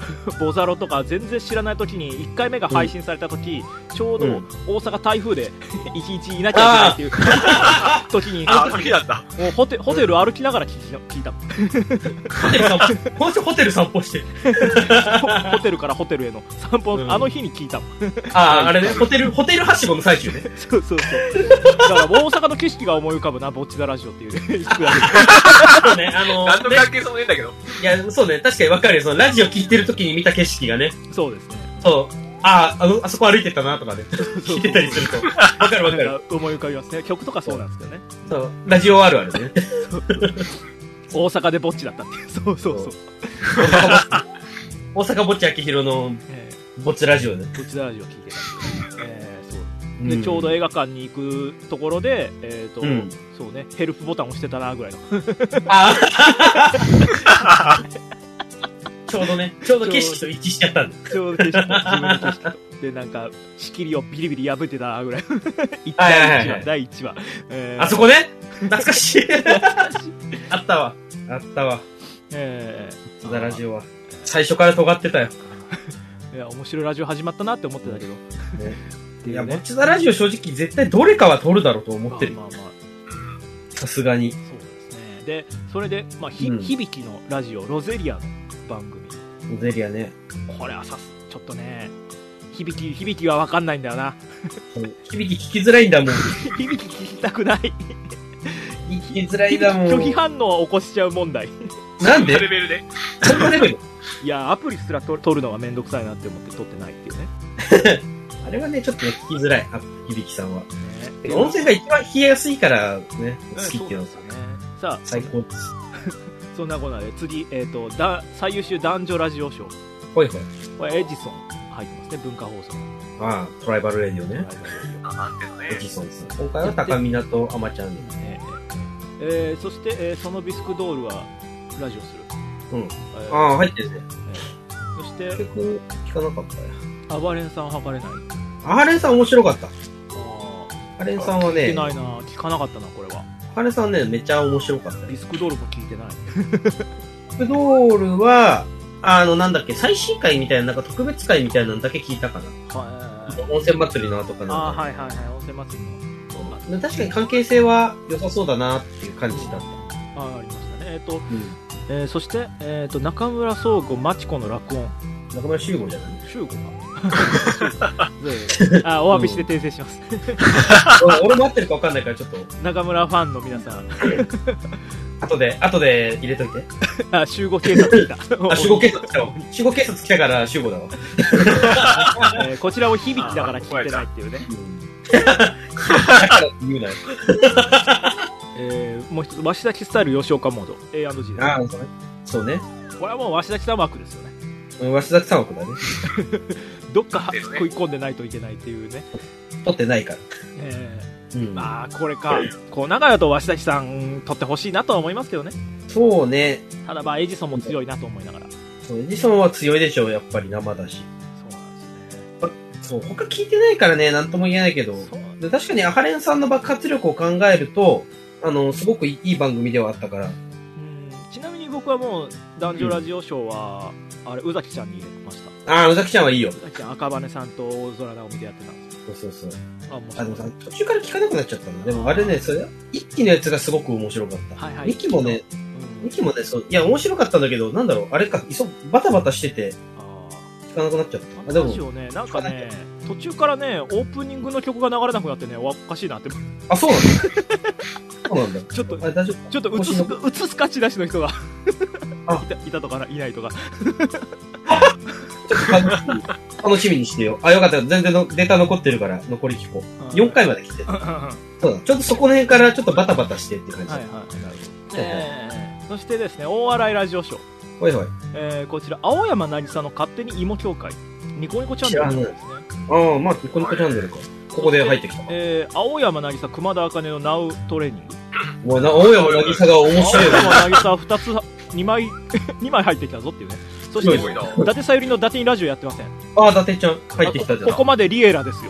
ボザロとか全然知らない時にいっかいめが配信された時、うん、ちょうど大阪台風でいちにちいなきゃいけないっていう時にあ時だったもうホテ、ホテル歩きながら聞いたホテル散歩ホテル散歩してホテルからホテルへの散歩、うん、あの日に聞いたもんあああれねホテルホテルはしごの最中ねそうそうそうだから大阪の景色が思い浮かぶなボッチザラジオっていうねそうねあの何の関係性もねえんだけどいやそうね確かに分かるよそのラジオ聞いてる時に見た景色がねそうですねそうああ、あの、あそこ歩いてたなとかね、聞いてたりすると。わかるわかる。 思い浮かびますね。曲とかそうなんですけどね。 そう、ラジオあるあるね。 大阪でぼっちだったっていう。そうそうそう。 大阪ぼっちあきひろの、ぼっちラジオね。 ぼっちラジオ聞いてたんで、えー、そう。で、うん、ちょうど映画館に行くところで、えっ、ー、と、うん、そうね、ヘルプボタン押してたな、ぐらいの。ああちょうどね、ちょうど景色と一致しちゃったんだ。 ちょうど景色と、自分の景色と。で、なんか、仕切りをビリビリ破ってたぐらい。だいいちわ、だいいちわ。 えー、あそこね懐かしい。あったわ。あったわ。えー、津田ラジオは。最初から尖ってたよ。 いや、面白いラジオ始まったなって思ってたけど。ね、 いや、もちだラジオ正直絶対どれかは撮るだろうと思ってる。まあまあまあ。さすがに。そうですね。で、それで、まあ、ひ、うん、響きのラジオ、ロゼリアの番組。 ロゼリアね。 これはさす、ちょっとね、響き、響きはわかんないんだよな。 響き聞きづらいんだもん。 響き聞きたくない。 聞きづらいんだもん。 拒否反応を起こしちゃう問題。 なんでそんなレベルでそんなレベルいや、アプリすら撮るのがめんどくさいなって思って撮ってないっていうね。 あれはね、ちょっとね、聞きづらい、響きさんは。ね、音声が一番冷えやすいからね、好きっていうのは、ね、 さあ、 最高です。 そんなことで、次、えっ、ー、と、だ最優秀男女ラジオ賞。 ほいほい。 これ、エジソン入ってますね、文化放送。 ああ、トライバルレディオね。エジソンさん。今回は高見とアマちゃんですね。 えー、そして、えー、そのビスクドールはラジオする。 うん。えー、ああ、入ってるね。 えー、そして、 結局、聞かなかったや。暴れんさんはかれない。 暴れんさん面白かった。ああ。暴れんさんはね。 聞いてないな、聞かなかったな、これは。 暴れんさんね、めっちゃ面白かった。 ビスクドールも聞いてない。 ビスクドールは、あの、なんだっけ、最新回みたいな、なんか特別回みたいなのだけ聞いたかな。はい。温泉祭りの後かな。 ああ、はいはいはい、温泉祭りの。 確かに関係性は良さそうだなっていう感じだった。ああ、ありましたね。えっ、ー、と、うん、えー、そして、えっ、ー、と、中村宗吾、マチコの録音。 中村修吾じゃない修吾か。あ、お詫びして訂正します。 俺も合ってるか分かんないから、ちょっと。 中村ファンの皆さん。 後で、後で入れといて。 あ、集合警察来た。 あ、集合警察来たわ。集合警察来たから集合だわ。 えー、こちらを響きだから聞いてないっていうね。 だから言うなよ。 えー、もう一つ、鷲崎スタイル吉岡モード エーアンドジー です、ね。 ああ、そうね。 これはもう鷲崎さん枠ですよね。 鷲崎さん枠だね。 どっか食い込んでないといけないっていうね。 取ってないから。 えーうん、まあ、これか。こう、長屋と鷲崎さん取ってほしいなとは思いますけどね。 そうね。 ただまあ、エジソンも強いなと思いながら。 そう、エジソンは強いでしょう、やっぱり生だし。そう、他聞いてないからね、なんとも言えないけど、で確かにアハレンさんの爆発力を考えると、あの、すごくいい番組ではあったから。うん、 ちなみに僕はもう、男女ラジオショーは、うん、あれ、宇崎ちゃんに入れました。 ああ、宇崎ちゃんはいいよ。宇崎ちゃん、赤羽さんと大空直美でやってたんですよ。そうそうそう。あ、もう。あ、でもさ、途中から聞かなくなっちゃったの。でもあれね、それ、一期のやつがすごく面白かった。はいはい。二期もね、二期もね、そう、いや、面白かったんだけど、なんだろう、あれか、いそ、バタバタしてて、聞かなくなっちゃった。 あ、でも。ね、なんかね、途中からね、オープニングの曲が流れなくなってね、おかしいなって。 あ、そうなんだ。そうなんだ。 ちょっと、ちょっと映す、映す勝ち出しの人がいた、いたとかいないとか。 ちょっと楽しみに、楽しみにしてよ。あ、よかった。全然のデータ残ってるから、残り聞こう。よんかいまで来てる。そうだ。ちょっとそこの辺からちょっとバタバタしてって感じ。はいはい。なるほど。えー、そしてですね、大笑いラジオショー。 ほいほい。 えー、こちら、青山なぎさの勝手に芋協会。ニコニコチャンネルですね。 ああ、まあ、ニコニコチャンネルか。ここで入ってきた。 えー、青山なぎさ、熊田茜のナウトレーニング。 もうな、青山なぎさが面白い。 青山なぎさふたつ、にまい、にまい入ってきたぞっていうね。そして、伊達さゆりの伊達にラジオやってません。 ああ、伊達ちゃん入ってきたじゃん。 ここまでリエラですよ。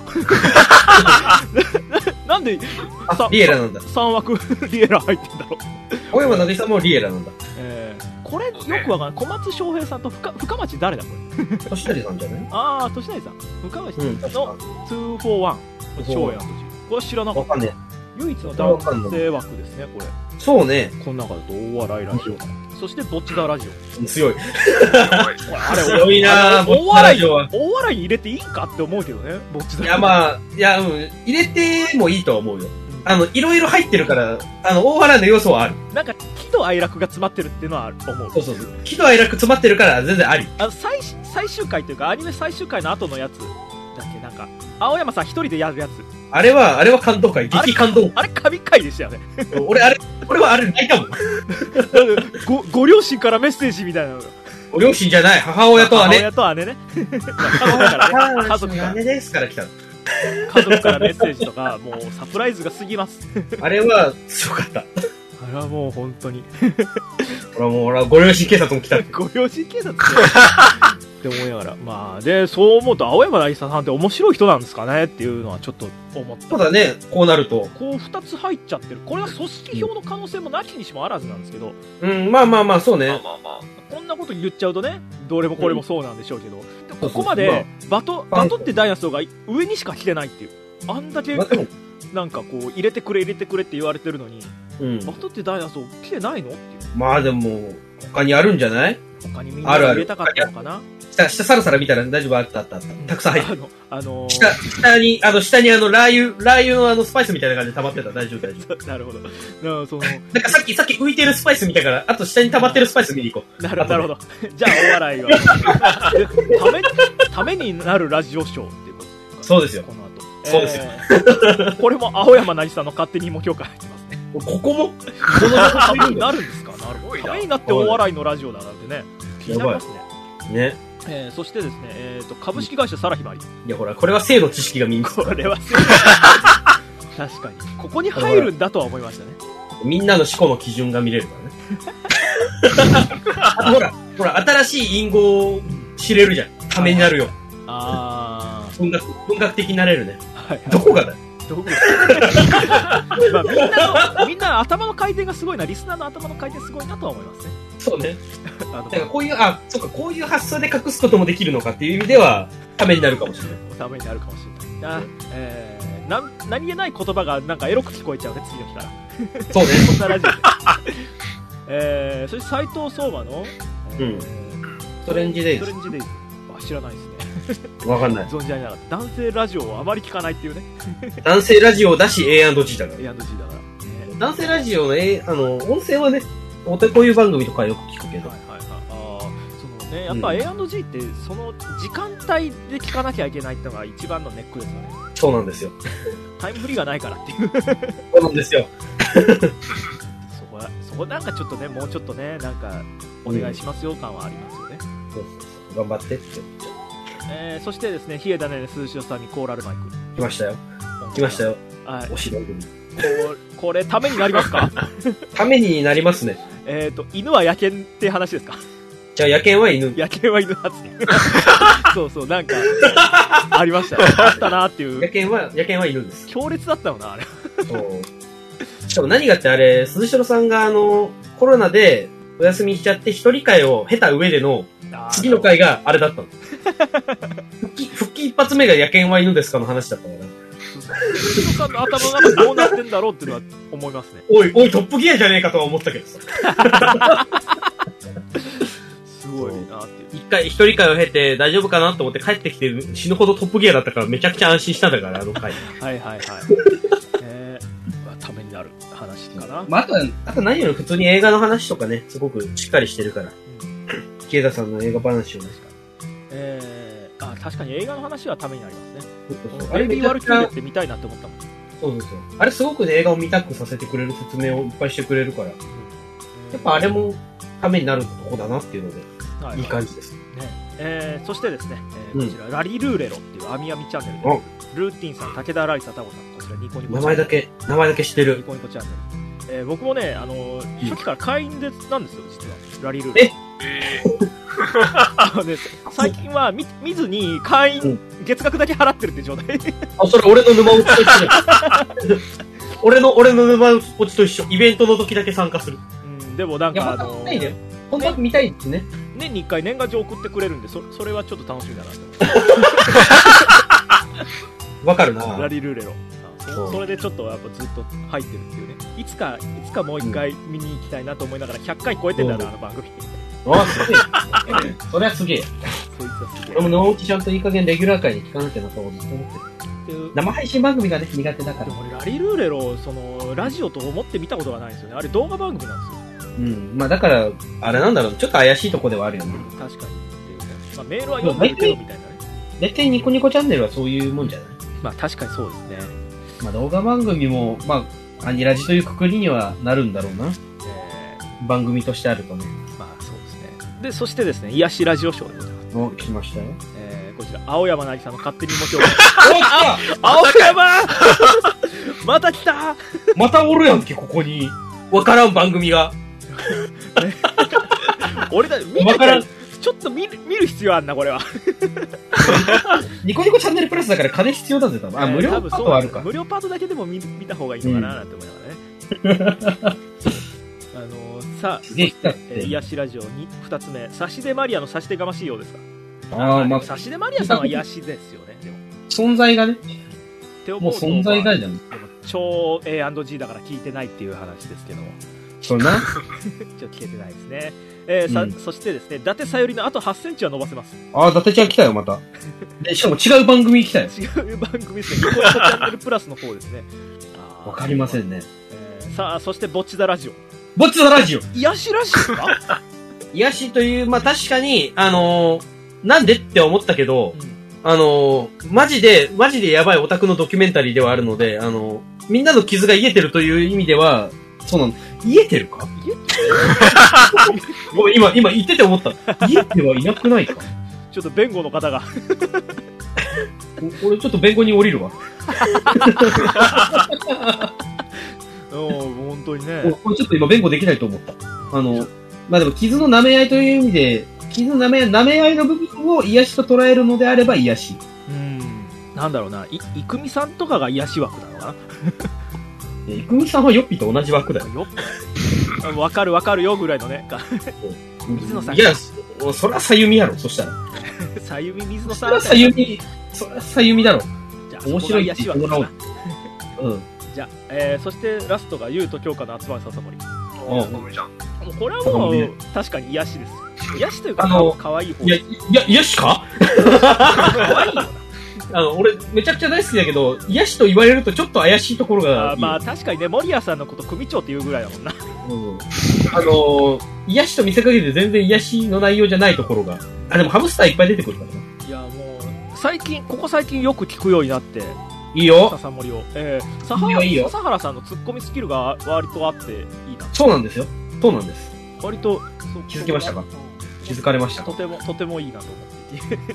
なんで、 あ、リエラなんだ。 さん枠リエラ入ってんだろう。 青山なぎさもリエラなんだ。 えー、 これよくわかんない。小松翔平さんと深深町誰だこれ。 年成さんじゃない？ ああ、年成さん。深町のにーフォーワン。翔也の字。これ知らなかった。 わかんねえ。唯一の男性枠ですね、これ。 そうね。 この中だと大笑いラジオ。そして、ぼっちだラジオ。 強い。 あれ、 強いなぁ、 大笑い、大笑いに入れていいかって思うけどね、ぼっちだ。 いや、まあ、いや、うん、入れてもいいとは思うよ。あの、いろいろ入ってるから、あの、大笑いの要素はある。 なんか、喜怒哀楽が詰まってるっていうのは思う。 そうそうそう。喜怒哀楽詰まってるから全然あり。 あの、最、最終回というか、アニメ最終回の後のやつ、だっけ、なんか、青山さん一人でやるやつ。 あれは、あれは感動会。激感動。 あれ、神回でしたよね。 俺、あれ、俺はあれ泣いたもん。 ご、ご両親からメッセージみたいなの。 ご両親じゃない、母親と姉。 母親と姉ね。母親からね。家族から。 姉ですから来たの。 家族からメッセージとか、もうサプライズが過ぎます。 あれは強かった。 あれはもう本当に。 俺はもう、俺はご両親警察も来た。 ご両親警察って思いながら。まあ、で、そう思うと、青山渚さんって面白い人なんですかねっていうのはちょっと思った。 ただね、こうなると。 こう二つ入っちゃってる。これは組織票の可能性もなきにしもあらずなんですけど。 うん、まあまあまあ、そうね。まあまあまあ。 こんなこと言っちゃうとね、どれもこれもそうなんでしょうけど。うん、ここまで、バト、バトってダイナソーが上にしか来てないっていう。あんだけ、なんかこう、入れてくれ入れてくれって言われてるのに、うん、バトってダイナソー来てないのっていう。 まあでも、他にあるんじゃない？ 他にみんな入れたかったのかな？ 下、下さらさら見たら大丈夫？あったあったあった。たくさん入ってる。 あの、あのー、 下、下に、あの、下にあの、ラー油、ラー油のあの、スパイスみたいな感じで溜まってた。大丈夫大丈夫。 なるほど。だからその、 なんかさっき、さっき浮いてるスパイス見たから、あと下に溜まってるスパイス見に行こう。 なるほど、なるほど。じゃあ、お笑いは。ため、ためになるラジオショーっていうことですか？ そうですよ。 この後。 そうですよ。 えー、これも青山渚の勝手にも許可入ってますね。 ここもこのためになるんですか？なるほど。ためになってお笑いのラジオだなんてね。気になりますね。 ね。 えー、そしてですね、えっ、ー、と、株式会社サラヒマリ。 いや、ほら、これは性の知識がみんな。 これは性の確かに。ここに入るんだとは思いましたね。 みんなの思考の基準が見れるからね。あとほら、ほら、新しい隠語を知れるじゃん。ためになるよ。 あー。文学、文学的になれるね。 はい、はい。 どこがだよ。 どこがまあ、みんなの、みんな頭の回転がすごいな、リスナーの頭の回転すごいなとは思いますね。 そうね。だからこういう、あ、そっか、こういう発想で隠すこともできるのかっていう意味では、ためになるかもしれない。 ためになるかもしれない。あ、えー、なん、何気ない言葉がなんかエロく聞こえちゃうね、次の日から。 そうね。 そんなラジオで。えー、そして斉藤相馬の、 えー、うん。ストレンジデイズ。 ストレンジデイズ。あ、知らないですね。 わかんない。 存じ上げなかった。男性ラジオをあまり聞かないっていうね。 男性ラジオだし エーアンドジー だから。 エーアンドジー だから。 ね、男性ラジオの、えー、あの、音声はね、おてこういう番組とかよく聞くけど。はいはいはい。 ああ、そのね、やっぱ エーアンドジー ってその時間帯で聞かなきゃいけないってのが一番のネックですよね。 そうなんですよ。 タイムフリーがないからっていう。 そうなんですよ。 そこは、そこなんかちょっとね、もうちょっとね、なんか、お願いしますよ感はありますよね。 うん、そうそうそう。頑張ってって。 えー、そしてですね、ヒエダネネ鈴代さんにコーラルマイク。 来ましたよ。来ましたよ。 はい。 お城組。 ここれ、ためになりますか？ ためになりますね。 えっと、犬は野犬って話ですか？ じゃあ野犬は犬。 野犬は犬発言。そうそう、なんか、ありましたね。あったなっていう。 野犬は、野犬は犬です。 強烈だったのな、あれ。 そう。しかも何がってあれ、鈴代さんがあの、コロナでお休みしちゃって一人会を経た上での、次の回があれだったの。復帰、復帰一発目が野犬は犬ですかの話だったから。 鈴代さんの頭の中どうなってんだろうっていうのは思いますね。 おい、おい、トップギアじゃねえかとは思ったけどさ。 すごいなっていう。 一回、一人会を経て大丈夫かなと思って帰ってきて死ぬほどトップギアだったからめちゃくちゃ安心したんだから、あの回。 はいはいはい。えー、ためになる話かな。 まあ、あとは、あと何より普通に映画の話とかね、すごくしっかりしてるから。池田さんの映画話をね。 えー、あ、確かに映画の話はためになりますね。そうそうそう、あれビーワルキューレって見たいなって思ったもん。 そうそうそう。あれすごくね、映画を見たくさせてくれる説明をいっぱいしてくれるから。うん、やっぱあれもためになるとこだなっていうので、はい、いい感じです。ね、 えー、そしてですね、えー、こちら、うん、ラリルーレロっていうアミアミチャンネルで、うん、ルーティンさん、武田ラリサタゴさん、こちらニコニコチャンネル。名前だけ、名前だけ知ってる。ニコニコチャンネル。えー、僕もね、あのー、初期から会員でなんですよ、実は。ラリルーレロ。えー最近は 見, 見ずに会員、うん、月額だけ払ってるって状態。あ、それ俺の沼落ちと一緒俺の、俺の沼落ちと一緒。イベントの時だけ参加する。うん、でもなんかあのー、 本当は見たいですね。 年にいっかい年賀状送ってくれるんで、そそれはちょっと楽しみだなとわかるな。 ラリルーレロ。そ, それでちょっとやっぱずっと入ってるっていうね。いつかいつかもう一回見に行きたいなと思いながらひゃっかい超えてんだよな、あの番組。 ああ、すげえ。それはすげえ。そいつはすげえ。俺ものうちちゃんといい加減レギュラー界に聞かなきゃなと思ってる。生配信番組がね、苦手だから。 でも俺ラリルーレロ、その、ラジオと思って見たことがないんですよね。あれ動画番組なんですよ。 うん。まあだから、あれなんだろう、ちょっと怪しいとこではあるよね。 確かに。まあ、メールは読んでるけどみたいなね。 大体ニコニコチャンネルはそういうもんじゃない？ まあ確かにそうですね。 まあ動画番組も、まあ、アニラジというくくりにはなるんだろうな。えー、番組としてあるとね。 まあそうですね。で、そしてですね、癒しラジオショーでございます。 お、来ましたよ。 えー、こちら、青山なぎさんの勝手にも今日。お、来た青山また来たまたおるやんけ、ここに。わからん番組が。 俺だ、見なきゃ、ちょっと見る、見る必要あんな、これは。 ニコニコチャンネルプラスだから金必要だぜ、多分。あ、無料パートはあるか。 無料パートだけでも 見, 見た方がいいのかな、なんて思いながらね。あのー、さあ、えー、癒しラジオに、二つ目、差し出マリアの差し出がましいようですか。 ああ、まあ、 差し出マリアさんは癒しですよね、でも。 存在がね。もう存在がじゃん。 超 エーアンドジー だから聞いてないっていう話ですけども。 そうな。 ちょっと聞けてないですね。えーさうん、そしてですね、伊達さゆりのあとはちセンチは伸ばせます。 ああ、伊達ちゃん来たよ、また。で、しかも違う番組来たよ。 違う番組ですね。ニコニコチャンネルプラスの方ですね。 わかりませんね。 えー、さあ、そしてぼっちだラジオ。 ぼっちだラジオ癒しラジオか癒しという、まあ確かに、あのー、なんでって思ったけど、うん、あのー、マジで、マジでやばいオタクのドキュメンタリーではあるので、あのー、みんなの傷が癒えてるという意味では、そうなの。癒えてるか癒えてるごめん、今、今言ってて思った。癒えてはいなくないかちょっと弁護の方が。 俺ちょっと弁護に降りるわ。 本当にね。 これちょっと今弁護できないと思った。あの、まあ、でも傷の舐め合いという意味で、傷の舐め合い、舐め合いの部分を癒しと捉えるのであれば癒し。 うん。なんだろうな、い、いくみさんとかが癒し枠なのかないくみさんはヨッピーと同じ枠だよ。 ヨッピーわかるわかるよぐらいのね。水野さん。 いや、そりゃさゆみやろ、そしたら。 さゆみ、水野さん。 そりゃさゆみ、そりゃさゆみだろ。 じゃあ、 面白いって言ってもらおう。 うん。じゃあ、えー、そしてラストがゆうと京香の集まる笹森。 おー、ごめんじゃん。 もうこれはもう、確かに癒しですよ。癒しというか、あの、かわいい方。 いや、いや、癒しかかわいいよな。 あの、俺、めちゃくちゃ大好きだけど、癒しと言われるとちょっと怪しいところがいい。 あまあ、確かにね、森谷さんのこと組長っていうぐらいだもんな。 うん。あのー、癒しと見せかけて全然癒しの内容じゃないところが。あ、でもハムスターいっぱい出てくるからね。 いや、もう、最近、ここ最近よく聞くようになって。 いいよ。 笹森を。えー、笹原、いいよ。笹原さんのツッコミスキルが割とあっていいな。 そうなんですよ。そうなんです。 割と、 気づきましたか？気づかれましたか？ とても、とてもいいなと思っていて。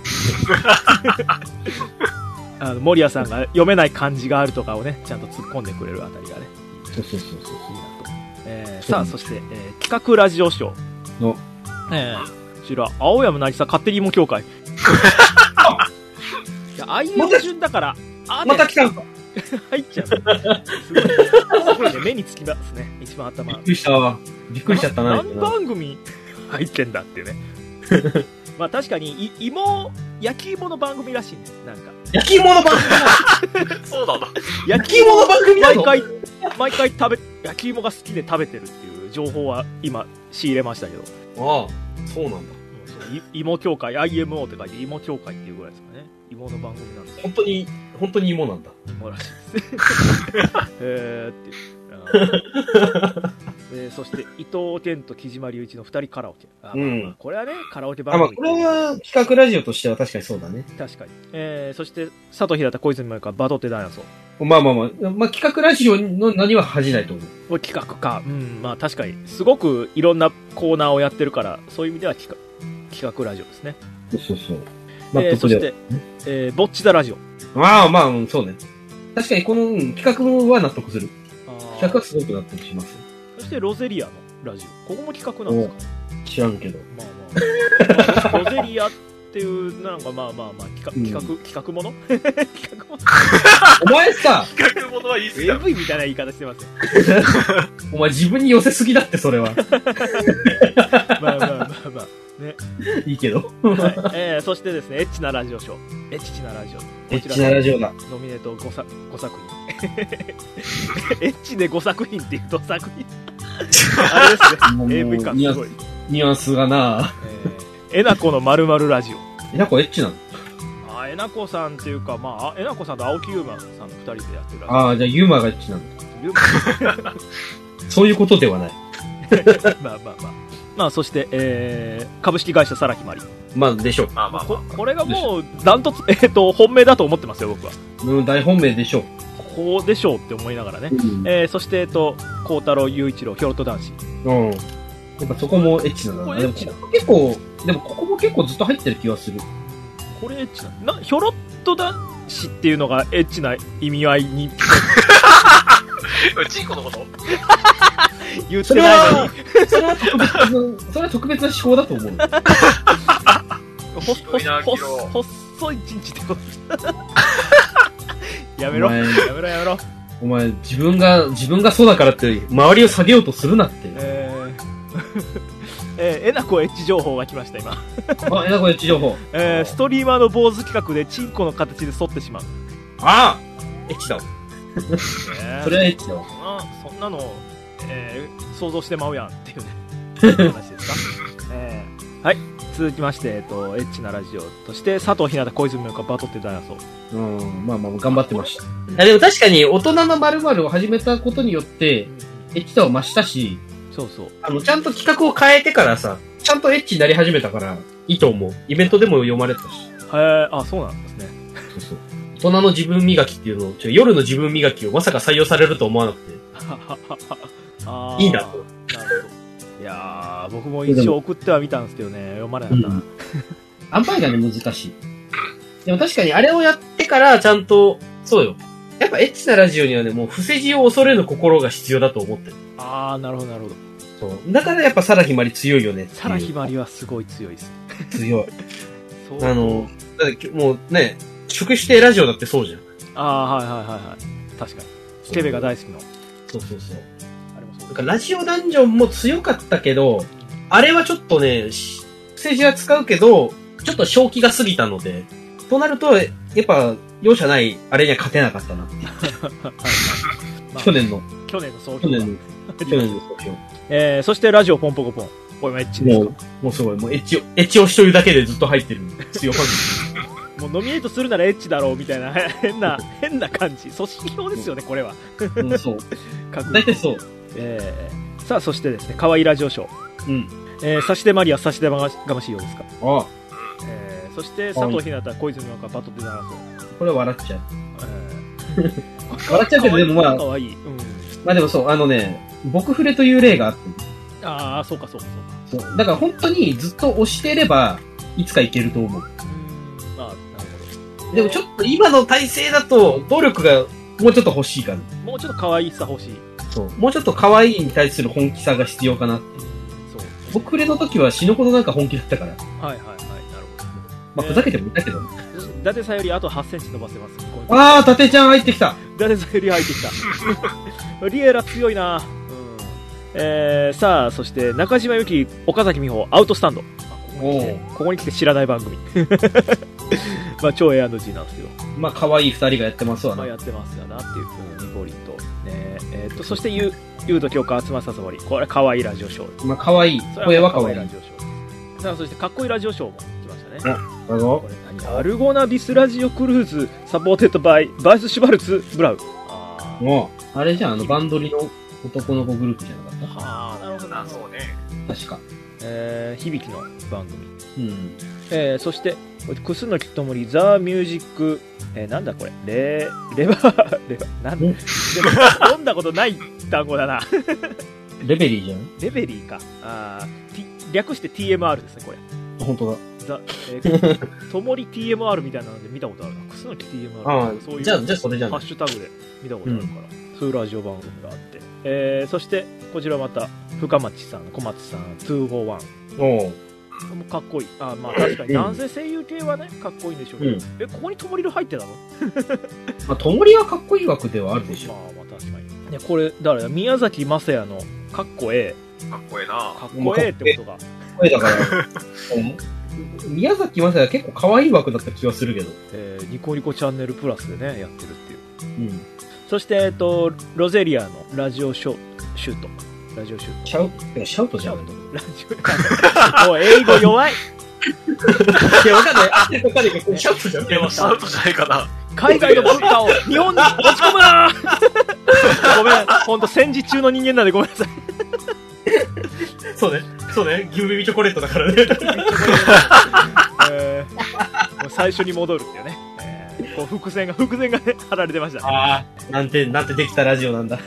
あの森谷さんが読めない漢字があるとかをね、ちゃんと突っ込んでくれるあたりがね。 そうそうそうそう。いいなと。 えー、さあ、そして、えー、企画ラジオショー。の、えー、こちら、青山渚勝手に芋協会。いや、あいうえお順だから、 あ、また来たんか。 入っちゃう。すごい。すごいね、目につきますね、一番頭。 びっくりしたわ。びっくりしちゃったな。 何番組入ってんだっていうね。まあ確かに、い、芋、焼き芋の番組らしいね。なんか。 焼き芋の番組そうだな。 焼き芋の番組なの？ 毎回、毎回食べ、焼き芋が好きで食べてるっていう情報は今仕入れましたけど。 ああ、そうなんだ。 い芋協会、アイエムオー って書いて芋協会っていうぐらいですかね。芋の番組なんです。 本当に、本当に芋なんだ。 芋らしいです。えーっていう。えー、そして伊藤健と木島隆一の二人カラオケ。あ、うん、まあ、これはねカラオケ番組。 あ、まあ、これは企画ラジオとしては確かにそうだね。 確かに。えー、そして佐藤平太小泉萌香バトってダイナソー。まあまあまあ、まあ、企画ラジオの何は恥じないと思う。 企画か。うん、まあ確かにすごくいろんなコーナーをやってるからそういう意味では企画企画ラジオですね。 そうそうそう。 まあ、えー、そして、えー、ぼっちだラジオ。 まあまあ、うん、そうね。確かにこの、うん、企画は納得する。企画はすごく納得します。 そしてロゼリアのラジオ。ここも企画なんですか？ 知らんけど。 まあまあ。ロゼリアっていう、なんかまあまあまあ、企画、企画、うん、企画もの企画ものお前さ企画ものはいいっすよ。 エーブイ みたいな言い方してますよ。 お前自分に寄せすぎだって、それは。 まあまあまね、 いいけど。 はい、えー、そしてですね、エッチなラジオショー。エッチなラジオ。 エッチなラジオだ。 ノミネート 5, 作ご作品。エッチでご作品って言うと作品。あれですね、エーブイ 感すごい。 ニュアンスがな、 えー、えなこの〇〇ラジオ。 えなこエッチなの？ あ、えなこさんっていうか、まあ、えなこさんと青木優馬さんのふたりでやってるラジオ。 ああ、じゃあユーマがエッチなんだ。ユーマそういうことではない。 まあまあまあ。まあ、そして、えー、株式会社さらきまり。 まあ、でしょう。 まあまあまあ、 こ, これがもう、ダントツ、えっ、ー、と、本命だと思ってますよ、僕は。 うん、大本命でしょう。 ここでしょうって思いながらね。うん、えー、そして、えっ、ー、と、孝太郎雄一郎、ヒョロト男子。 うん。やっぱそこもエッチなんだな。でも、結構、でもここも結構ずっと入ってる気がする。 これエッチな、な、ヒョロト男子っていうのがエッチな意味合いに。 チンコのこと言ってないのに。 それは特別な、それは特別な思考だと思う。 ほ、ほ、ほ、細いチンチってこと。やめろ。やめろやめろ。 お前、自分が、自分がそうだからって、周りを下げようとするなって。えー、えー、えなこエッチ情報が来ました、今。 あ、えなこエッチ情報。 えー、ストリーマーの坊主企画でチンコの形で反ってしまう。 ああエッチだわ。それはエッチだわ。 そんなの、えー、想像してまうやんっていうね、話ですか。えー、はい。続きまして、えっと、エッチなラジオとして、佐藤ひなた、小泉洋がバトってダイナソー。うん、まあまあ、頑張ってました。あでも確かに、大人の〇〇を始めたことによって、エッチさを増したし、 そうそう。 あの、ちゃんと企画を変えてからさ、ちゃんとエッチになり始めたから、いいと思う。イベントでも読まれたし。 へえ、あ、そうなんですね。 そうそう。大人の自分磨きっていうのを、ちょ夜の自分磨きをまさか採用されると思わなくて。 あいいんだと。 なるほど。いやー、僕も一応送ってはみたんですけどね、読まれなかったな。うん、 アンパイがね、難しい。でも確かにあれをやってから、ちゃんと、そうよ。やっぱエッチなラジオにはね、もう伏せ字を恐れぬ心が必要だと思ってる。 あー、なるほど、なるほど。 そう。だからやっぱサラヒマリ強いよね。 サラヒマリはすごい強いです。 強い。そうあの、だってもうね、宿指定ラジオだってそうじゃん。 あー、はいはいはいはい。確かに。スケベが大好きの。 そうそうそう。あれもそう。なんかラジオダンジョンも強かったけど、あれはちょっとね、政治は使うけど、ちょっと正気が過ぎたので、となると、やっぱ、容赦ない、あれには勝てなかったなっていう。去年の。 去年の総評。 去年の、去年の総評。 えー、そしてラジオポンポコポン。これもエッチですか？ もう、もうすごい。もうエッチを、エッチをしというだけでずっと入ってる。強ファンもうノミネートするならエッチだろうみたいな、変な、変な感じ。組織票ですよね、これは。 うん、そう。大体そう。 えー、さあ、そしてですね、可愛いラジオショー。 うん。 えー、差し出マリア、差し出がましいようですか。 ああ。 えー、そして佐藤ひなた、小泉洋がバトってならそう。 これ笑っちゃう。えー、笑っちゃうけど、でもまあ、 かわいい。うん。 まあでもそう、あのね、僕触れという例があって。 ああ、そうかそうかそうか。 そう。だから本当にずっと押していれば、いつかいけると思う。うん。 ああ、なるほど。 でもちょっと今の体制だと、努力がもうちょっと欲しいかな。 もうちょっと可愛さ欲しい。 そう。もうちょっと可愛いに対する本気さが必要かなって。そう。僕触れの時は死ぬほどなんか本気だったから。 はいはいはい、なるほど。 まあ、ふざけてもいたけどね。 伊達さんよりあとはちセンチ伸ばせます。 ああ、伊達ちゃん入ってきた。 伊達さんより入ってきた。リエラ強いな。うん。えー、さあ、そして中島由紀、岡崎美穂、アウトスタンド。ここに来て、ここに来て知らない番組。まあ、超 エーアンドジー なんですけど。 まあ、可愛い二人がやってますわな。 まあ、やってますよなっていうふうに、ボリと。ねえー、っと、そして、ゆうと京香、集まささわり。これ、可愛いラジオショー。 まあ、可愛い。声は可愛い。 ラジオショー。さあ、そして、かっこいいラジオショーも来ましたね。 あのアルゴナビスラジオクルーズサポーテッドバイバイス・シュバルツ・ブラウ。 あもうあれじゃん、あのバンドリの男の子グループじゃなかった？ はあ、なるほど。 あ、そうね。 確か。 えー、響きの番組。 うん。 えー、そして、くすのきともり、ザ・ミュージック、えー、なんだこれ、レ、レバー、レバー、なんだ、読んだことない単語だな。 レベリーじゃん？ レベリーか。あー、略して ティーエムアール ですね、これ。 本当だ。 ザ、えー、ともり ティーエムアール みたいなので見たことあるな。くすのき ティーエムアール。 ああ、そういう。じゃあ、じゃあそれじゃん。 ハッシュタグで見たことあるから。うん、そういうラジオ番組があって。えー、そして、こちらまた、深町さん、小松さん、にひゃくよん。 おう。 かっこいい。あ、まあ確かに男性声優系はね、かっこいいんでしょうけど。うん、え、ここにともりる入ってたの？ まあ、ともりはかっこいい枠ではあるでしょ。 まあまあ確かに。ね、これ、だから宮崎雅也のかっこええ。 かっこええな。 かっこええってことが。 声だから。宮崎まさや結構可愛い枠だった気がするけど。 えー、ニコニコチャンネルプラスでね、やってるっていう。うん。そして、えっと、ロゼリアのラジオショシュート。ラジオシュート。 シャウト、シャウトじゃん。 ラジオ、もう英語弱い。 いや、わかんない。あ、わかんないけど、シャウトじゃん。 いや、シャウトじゃないかな。 海外の文化を日本に持ち込むなごめん、ほんと戦時中の人間なんでごめんなさい。 そうね。そうね。牛耳チョコレートだからね。 えー、もう最初に戻るっていうね。えー、こう伏線が、伏線がね、貼られてました、ね。 ああ、なんて、なんてできたラジオなんだ。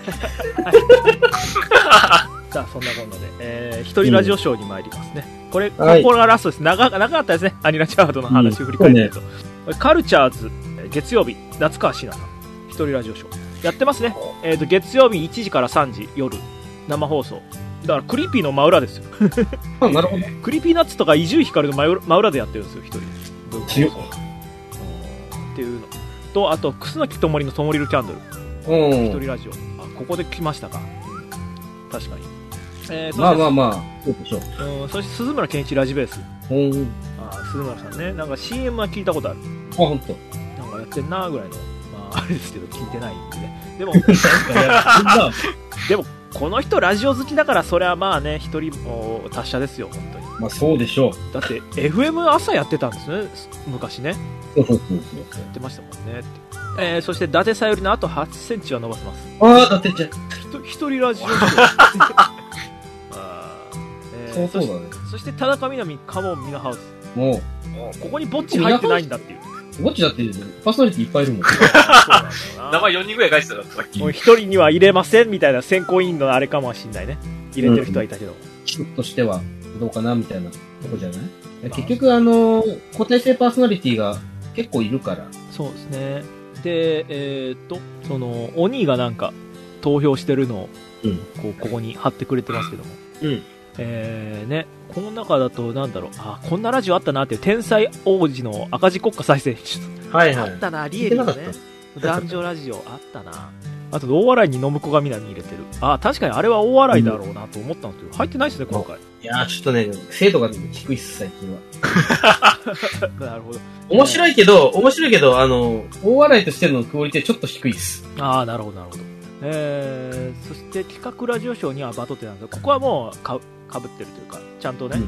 さあ、そんなこんなで、えー、一人ラジオショーに参りますね。うん、これ、ここがラストです。長、長かったですね。アニラチャートの話を振り返ってると。うんね、カルチャーズ、月曜日、夏川椎名さん。一人ラジオショー。やってますね。えっ、ー、と、月曜日いちじからさんじ、夜、生放送。だから、クリーピーの真裏ですよ。 あ、なるほど。 クリーピーナッツとか伊集院光の真裏、真裏でやってるんですよ、一人。 強っ。 っていうの。と、あと、楠木ともりのともりるキャンドル。一人ラジオ。あ、ここで来ましたか。確かに。えー、 まあまあまあ、そうでしょう。 うん、そして鈴村健一ラジベース。 ほん。 あ、鈴村さんね。なんか シーエム は聞いたことある。 あ、ほんと。 なんかやってんなぐらいの。まあ、あれですけど、聞いてないんでね。でも、でも、この人ラジオ好きだから、それはまあね、一人も達者ですよ、本当に。 まあそうでしょう。 だって、エフエム 朝やってたんですね、昔ね。 そうそうそうそう。 やってましたもんね。えー、そして、伊達さゆりのあとはちセンチは伸ばせます。 ああ、伊達ちゃん。 一人ラジオ。 そうそうだね。 そして田中みな実カモンミナハウス。 もうここにぼっち入ってないんだっていう。 ぼっちだってパーソナリティいっぱいいるもん。 名前よにんぐらい書いてたからさっき。 もう一人には入れませんみたいな選考委員のあれかもしんないね。入れてる人はいたけど。 企画、うん、としてはどうかなみたいなとこじゃない？結局あの固定性パーソナリティが結構いるから。 そうですね。でえー、っとその鬼がなんか投票してるのを、うん、こうここに貼ってくれてますけども。 うん。 えーね、この中だと、なんだろう、あ、こんなラジオあったなっていう、天才王子の赤字国家再生はいはい。 あったな、リエリのね、男女ラジオあったな。あと、大笑いに信子がみなみ入れてる。あ、確かにあれは大笑いだろうなと思ったんですけど、入ってないですね、今回。 いやー、ちょっとね、精度が低いっす、最近は。なるほど。 面白いけど、面白いけど、あの、大笑いとしてのクオリティちょっと低いっす。 ああ、なるほど、なるほど。えー、そして企画ラジオショーにはバトってなんですけど、ここはもうか、かぶってるというか、ちゃんとね、うん、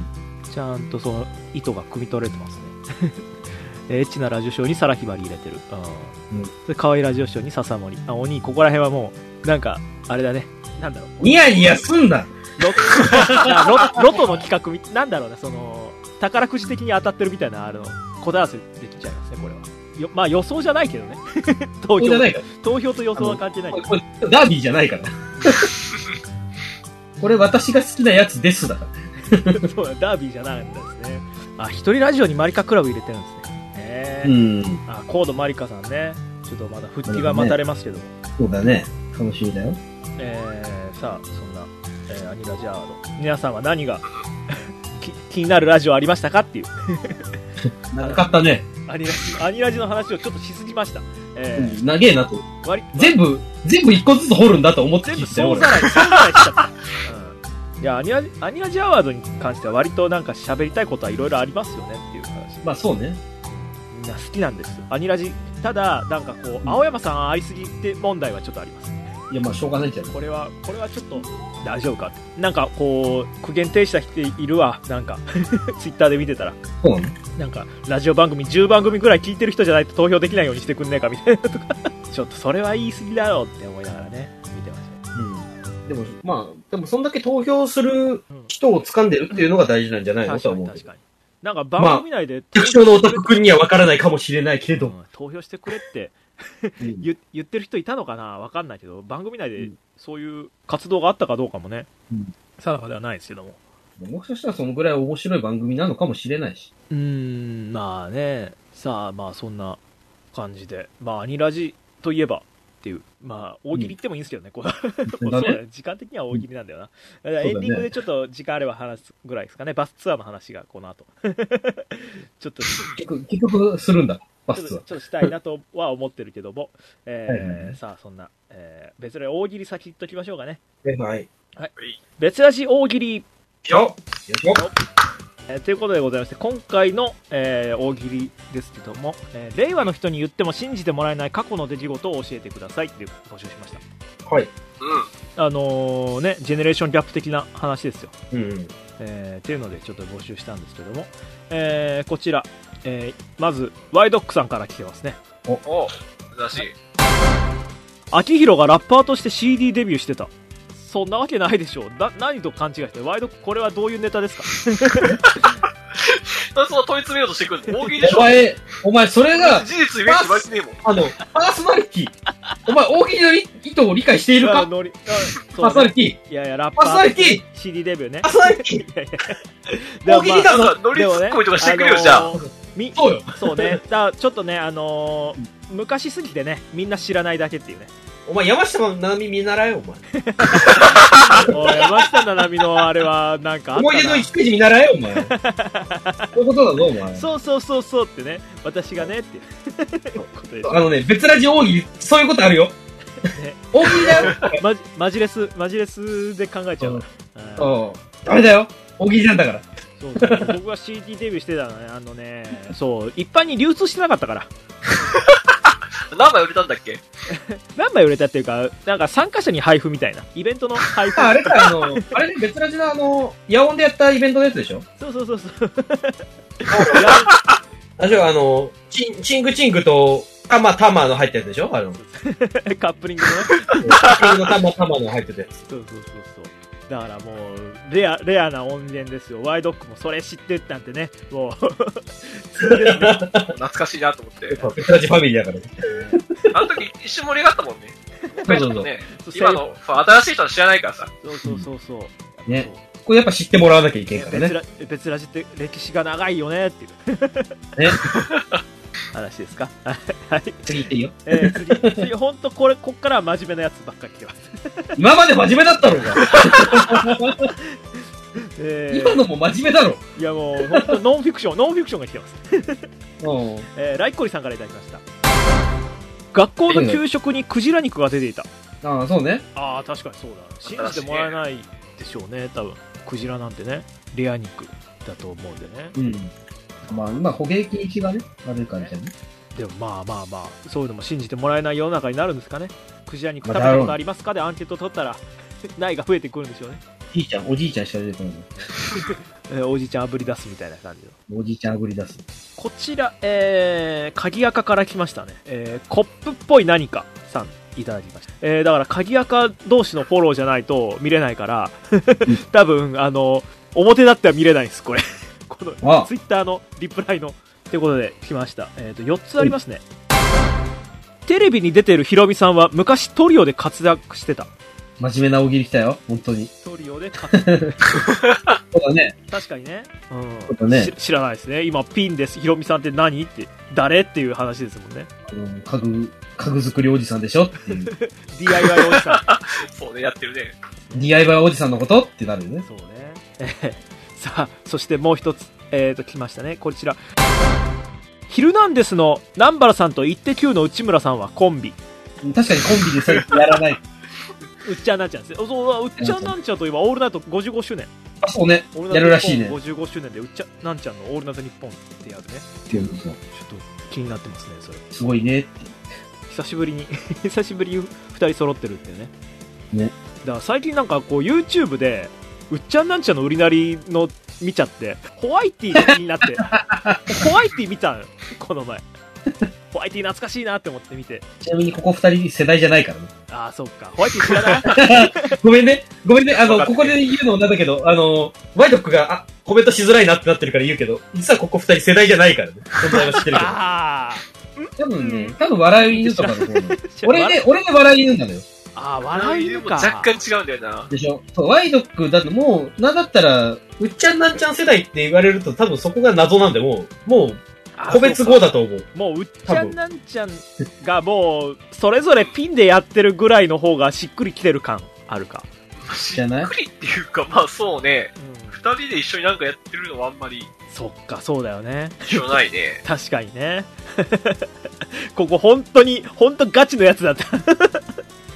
ちゃんとその意図が汲み取れてますね。エッチなラジオショーにサラヒバリ入れてる。うん。で、可愛いラジオショーに笹森。あ、鬼、ここら辺はもう、なんか、あれだね。なんだろう。 ニヤニヤすんなロト、ロトの企画み、なんだろうな、その、宝くじ的に当たってるみたいな、あの、答え合わせできちゃいますね、これは。よまあ予想じゃないけどね。投票。投票と予想は関係ない。 これ、ダービーじゃないから。これ私が好きなやつですだから。 そうだ、ダービーじゃないんですね。あ、一人ラジオにマリカクラブ入れてるんですね。へえ。うん。あ、コードマリカさんね。ちょっとまだ復帰が待たれますけども。 そうだね。楽しみだよ。 えー、さあ、そんな、えー、アニラジアワード。皆さんは何が気、気になるラジオありましたかっていう。 なかったね。 アニラジ、アニラジの話をちょっとしすぎました。えー、うん、長えなと。割全部、全部一個ずつ掘るんだと思って全部総ざらい、総ざらいしちゃった。うん、いや、アニラジ、アニラジアワードに関しては割となんか喋りたいことはいろいろありますよねっていう話。 まあそうね。 みんな好きなんですよ。アニラジ、ただ、なんかこう、うん、青山さん会いすぎって問題はちょっとあります。 いや、まあしょうがないんじゃないこれは、これはちょっと大丈夫かって。なんかこう、苦言呈した人いるわ。なんか、ツイッターで見てたら。 そうなの？ なんか、ラジオ番組じゅうばんぐみぐらい聞いてる人じゃないと投票できないようにしてくんねえかみたいなとか。ちょっとそれは言い過ぎだろうって思いながらね、見てました。 うん。でも、まあ、でもそんだけ投票する人を掴んでるっていうのが大事なんじゃないの、うん、とは思う。確かに。なんか番組内で、 まあ、特徴のオタク君には分からないかもしれないけれど。うん、 投票してくれって、言, 言ってる人いたのかなわかんないけど、番組内でそういう活動があったかどうかもね、うん、定かではないですけども。 もしかしたらそのぐらい面白い番組なのかもしれないし。 うーん、まあね。さあ、まあそんな感じで。まあアニラジといえばっていう。まあ大喜利言ってもいいんですけどね。うん、こうそうだね。時間的には大喜利なんだよな。うん、だからエンディングでちょっと時間あれば話すぐらいですかね。バスツアーの話がこの後。ちょっと。 結局するんだ。バスツアー。 ちょっと、ちょっとしたいなとは思ってるけども。えーはいはいはい、さあそんな、えー、別に大喜利先言っときましょうかね。 はい。 はい。別ラジ大喜利。 よっよっえー、ということでございまして、今回の、えー、大喜利ですけども、えー、令和の人に言っても信じてもらえない過去の出来事を教えてくださいっていう募集しました。 はい。うん。 あのー、ね、ジェネレーションギャップ的な話ですよ。 うん。 えー、っていうのでちょっと募集したんですけども、えー、こちら、えー、まずワイドックさんから来てますね。 おお、珍しい。 秋広がラッパーとして シーディー デビューしてた。そんなわけないでしょう。な何と勘違いして、ワイドックこれはどういうネタですか？ なんでそんな問い詰めようとしてくんの？大喜利でしょ。 お前、お前それが、 事実言えって言われてねえもん。 あの、パーソナリティ。お前、大喜利の意図を理解しているか？ ノリパーソナリティ。 いやいや、ラッパー。 パーソナリティシーディー デビューね。 パーソナリティ。 いやいや。 大喜利だぞ。 なんかノリツッコミとかしてくれよ、じゃあ。 みそうよ。 そうね。だちょっとね、あのー、昔すぎてね、みんな知らないだけっていうね。 お前、山下七海見習えよ、お前。 おい、山下七海のあれは、なんかあったな。 思い出のいちページ見習えよ、お前。そういうことだぞ、お前。 そうそうそうそうってね、私がね、っていうことです。 あのね、別ラジ大喜利、そういうことあるよ。ね、大喜利だよ。 マジ、マジレス、マジレスで考えちゃう。 そう。ダメだよ。大喜利なんだから。 そうそう、僕は シーディー デビューしてたのね、あのね、そう、一般に流通してなかったから。 何枚売れたんだっけ？ 何枚売れたっていうか、なんか参加者に配布みたいな。イベントの配布。 あ、あれか、あの、あれね、別ラジのあの、ヤオンでやったイベントのやつでしょ？ そうそうそうそう。 あ、じゃあ、あの、チン、チングチングと、タマタマの入ったやつでしょ？あの、 カップリングのね。 カップリングのタマタマの入ってたやつ。 そうそうそうそう。だからもう、レア、レアな音源ですよ。ワイドックもそれ知ってったんてね、もう、 懐かしいなと思って。 別ラジファミリーだからね。 あの時一瞬盛り上がったもんね。 そうそうそう。 ね、今の、新しい人は知らないからさ。 そうそうそうそう。 ね。これやっぱ知ってもらわなきゃいけんからね。 別ラ、別ラジって歴史が長いよねっていう。 ね。 話ですか？はい。 次行っていいよ。 えー、次、次、ほんとこれ、こっからは真面目なやつばっかり来てます。 今まで真面目だったろうが。えー、今のも真面目だろ。 いやもう、ほんとノンフィクション、ノンフィクションが来てます。えー、ライコリさんからいただきました。学校の給食にクジラ肉が出ていた。 ああ、そうね。 ああ、確かにそうだ。信じてもらえないでしょうね、多分。クジラなんてね、レア肉だと思うんでね。 うん。まあ、今、捕鯨禁止がね、悪い感じだね。 でもまあまあまあ、そういうのも信じてもらえない世の中になるんですかね。クジラ肉食べたことありますかでアンケート取ったら、ないが増えてくるんでしょうね。 じいちゃん、おじいちゃんしか出てこないえー、おじいちゃんあぶり出すみたいな感じの。おじいちゃんあぶり出す。 こちら、えー、鍵垢から来ましたね。えー、コップっぽい何かさんいただきました。えー、だから鍵垢同士のフォローじゃないと見れないから、多分、あの、表だっては見れないです、これ。このツイッターのリプライのということで来ました、えー、とよっつありますね、うん、テレビに出てるヒロミさんは昔トリオで活躍してた。 真面目な大喜利来たよ、本当に。 トリオで活躍そうだね。 確かにね、うん、 そうだね。 知らないですね。今ピンです。ヒロミさんって何って誰っていう話ですもんね。 うん、家具家具作りおじさんでしょっていう。 ディーアイワイ おじさん。そうね、やってるね。 ディーアイワイ おじさんのことってなるよね。 そうね。さあ、そしてもう一つ、えーと、来ましたね。こちら。ヒルナンデスの南原さんとイッテ Q の内村さんはコンビ。 確かにコンビでそれやらない。 うっちゃんなんちゃんですね。そう、うっちゃんなんちゃんといえばオールナイトごじゅうごしゅうねん。 あ、そうね。やるらしいね。 ごじゅうごしゅうねんでうっちゃんなんちゃんのオールナイトニッポンってやるね。 っていうのちょっと気になってますね、それ。 すごいねって。 久しぶりに、久しぶりにふたり揃ってるっていうね。 ね。 だから最近なんかこう YouTube で、うっちゃんなんちゃんの売りなりの見ちゃって、ホワイティが気になって、ホワイティ見たのこの前。ホワイティ懐かしいなって思って見て。 ちなみにここふたり世代じゃないからね。 ああ、そっか。ホワイティ知らないごめんね。ごめんね。あの、ここで言うのなんだけど、あの、ワイドックが、あ、コメントしづらいなってなってるから言うけど、実はここふたり世代じゃないからね。存在は知ってるけど。ああ。多分ね、多分笑い犬とかの方の。俺で、俺で笑い犬なのよ。 ああ、笑い犬か。 若干違うんだよな。 でしょ。そう、ワイドックだともう、なんだったら、うっちゃんなんちゃん世代って言われると多分そこが謎なんで、もう、もう、個別語だと思う。 もう、うっちゃんなんちゃんがもう、それぞれピンでやってるぐらいの方がしっくりきてる感あるか。 しっくりっていうか、まあそうね。二、うん、人で一緒になんかやってるのはあんまり。 そっか、そうだよね。 一緒ないね。 確かにね。ここ本当に、本当ガチのやつだった。